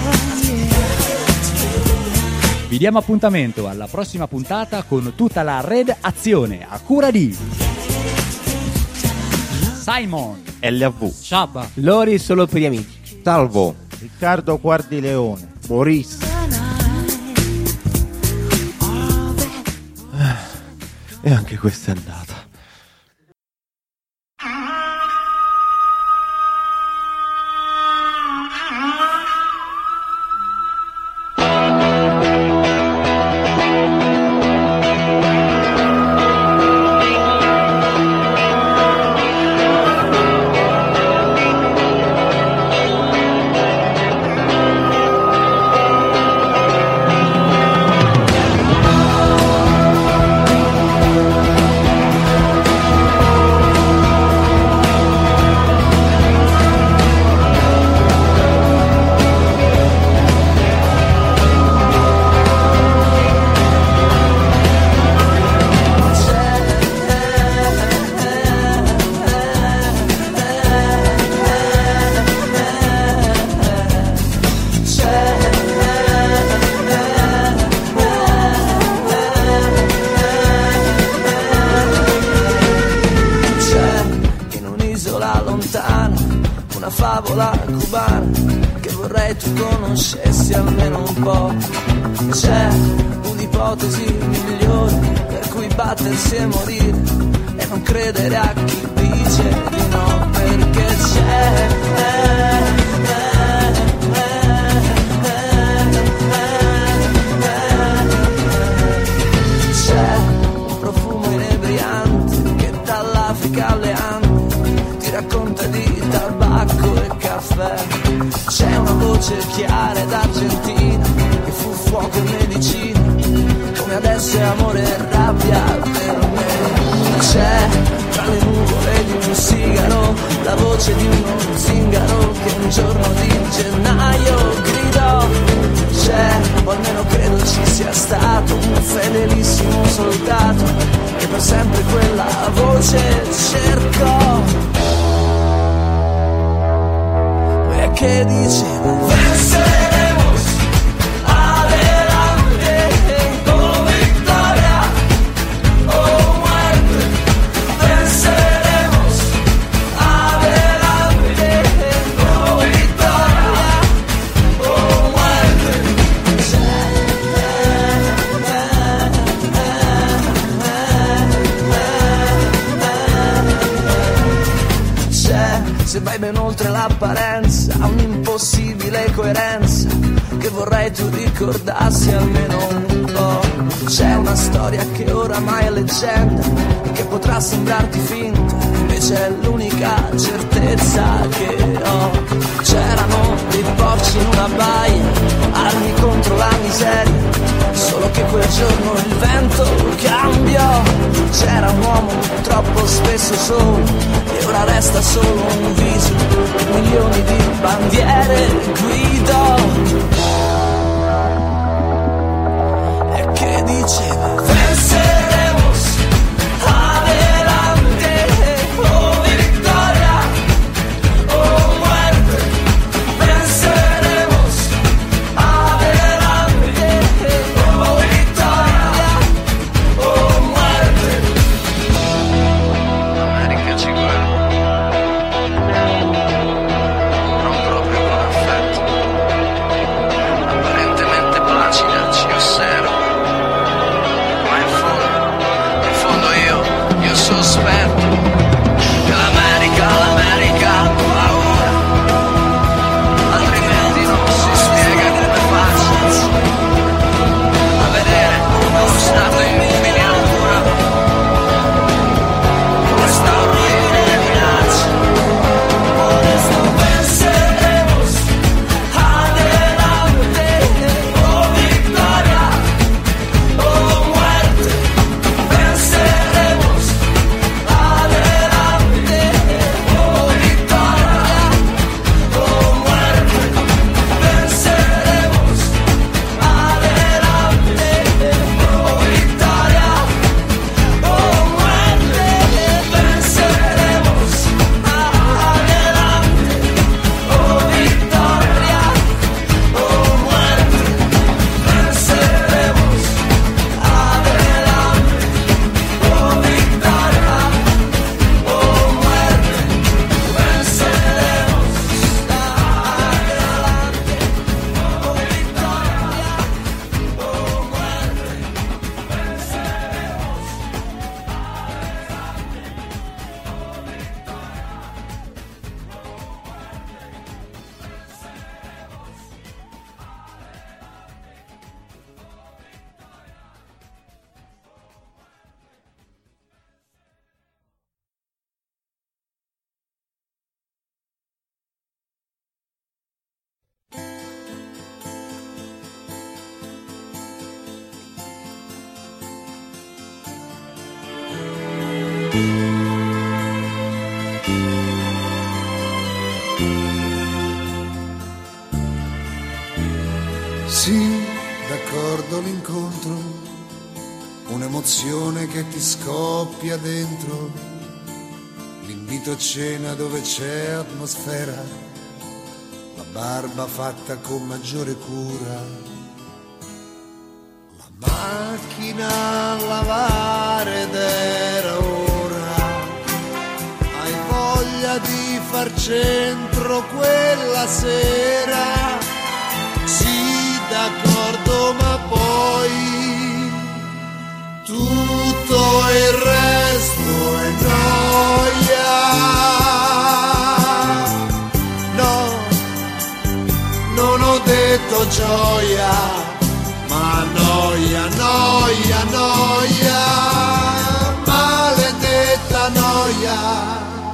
Vi diamo appuntamento alla prossima puntata con tutta la redazione a cura di Simon, L A V, Sciabba, Lori solo per gli amici, Salvo, Riccardo Guardileone, Maurice. E anche questa è andata. una favola cubana che vorrei tu conoscessi almeno un po'. C'è un'ipotesi migliore per cui battersi e morire e non credere a chi dice di no, perché c'è eh, eh, c'è un profumo inebriante che dall'Africa alle Ande ti racconta di tabacco e caffè. C'è una voce chiara ed argentina che fu fuoco e medicina, come adesso è amore e rabbia per me. C'è tra le nuvole di un sigaro la voce di uno zingaro che un giorno di gennaio gridò. C'è, o almeno credo ci sia stato, un fedelissimo soldato che per sempre quella voce cercò e che diceva venceremos adelante, oh victoria, oh muerte, venceremos adelante, oh victoria, oh muerte. C'è, se vai ben oltre l'apparenza, un'impossibile coerenza che vorrei tu ricordassi almeno un po'. C'è una storia che oramai è leggenda e che potrà sembrarti finta, invece è l'unica certezza che ho. C'erano dei porci in una baia, armi contro la miseria, solo che quel giorno il vento cambiò. C'era un uomo troppo spesso solo e ora resta solo un viso, milioni di bandiere guidò e che diceva venceremos adelante, oh victoria, oh muerte, venceremos adelante, oh victoria, oh muerte. L'America ci guarda, non proprio con affetto, apparentemente placida ci osserva, ma in fondo, in fondo io, io sospetto che l'America, l'America ha paura, altrimenti non si spiega come faccia a vedere uno stato in miniatura, questa orribile minaccia. Venceremos adelante, oh victoria, oh muerte, venceremos adelante, oh victoria, oh muerte, venceremos adelante, oh victoria, oh muerte, venceremos adelante, oh victoria, oh muerte, venceremos adelante, oh victoria, oh muerte, venceremos adelante, oh victoria, oh muerte, Sì, d'accordo l'incontro, un'emozione che ti scoppia dentro, l'invito a cena dove c'è atmosfera, la barba fatta con maggiore cura, la macchina a lavare ed era ora, hai voglia di far centro quella sera. Sì, d'accordo, ma poi tutto il resto è noia. No, non ho detto gioia, ma noia, noia, noia, maledetta noia.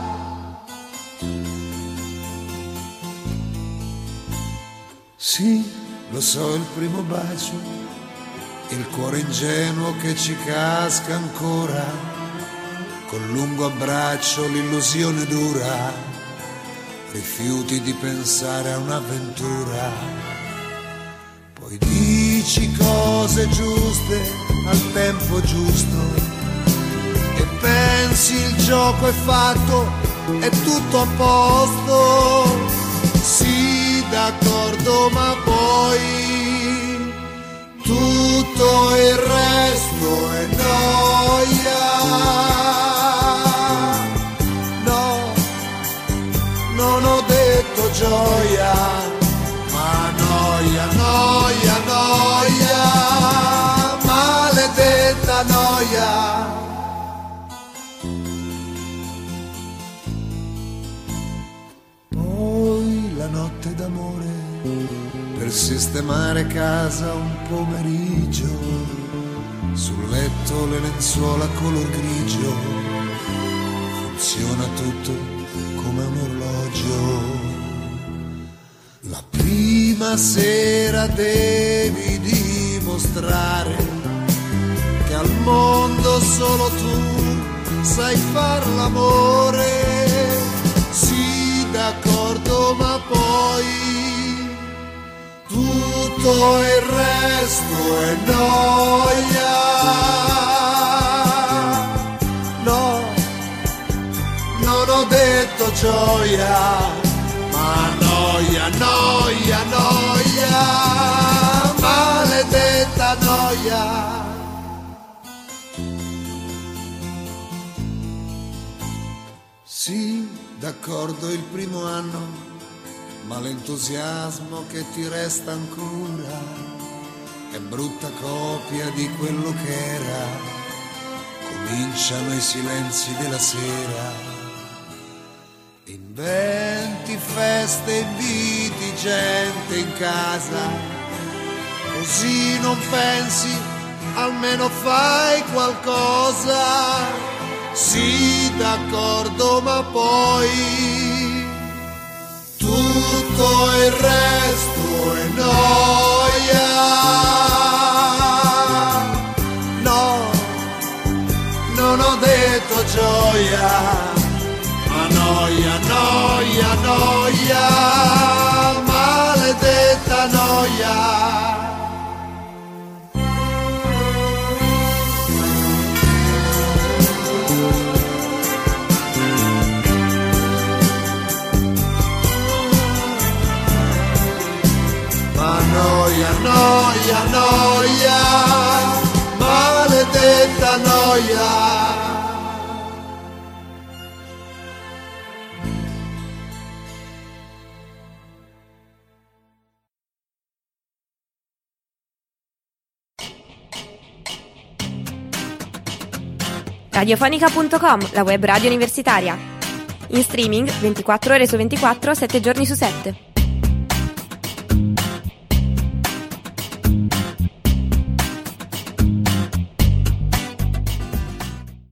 Sì, lo so, il primo bacio, il cuore ingenuo che ci casca ancora, col lungo abbraccio l'illusione dura, rifiuti di pensare a un'avventura. Poi dici cose giuste al tempo giusto e pensi il gioco è fatto, è tutto a posto. Sì, d'accordo, ma poi tutto il resto è noia. No, non ho detto gioia, ma noia, noia, noia, maledetta noia. Poi la notte d'amore per sistemare casa un pomeriggio, sul letto le lenzuola color grigio, funziona tutto come un orologio. La prima sera devi dimostrare che al mondo solo tu sai far l'amore. Sì, d'accordo, ma poi tutto il resto è noia. No, non ho detto gioia, ma noia, noia, noia, maledetta noia. Sì, d'accordo, il primo anno, ma l'entusiasmo che ti resta ancora è brutta copia di quello che era. Cominciano i silenzi della sera, inventi feste, inviti gente in casa, così non pensi, almeno fai qualcosa. Sì, d'accordo, ma poi tutto il resto è noia. No, non ho detto gioia, ma noia, noia, noia, maledetta noia. Noia, noia, noia, maledetta noia. radiofonica punto com, la web radio universitaria. In streaming ventiquattro ore su ventiquattro, sette giorni su sette.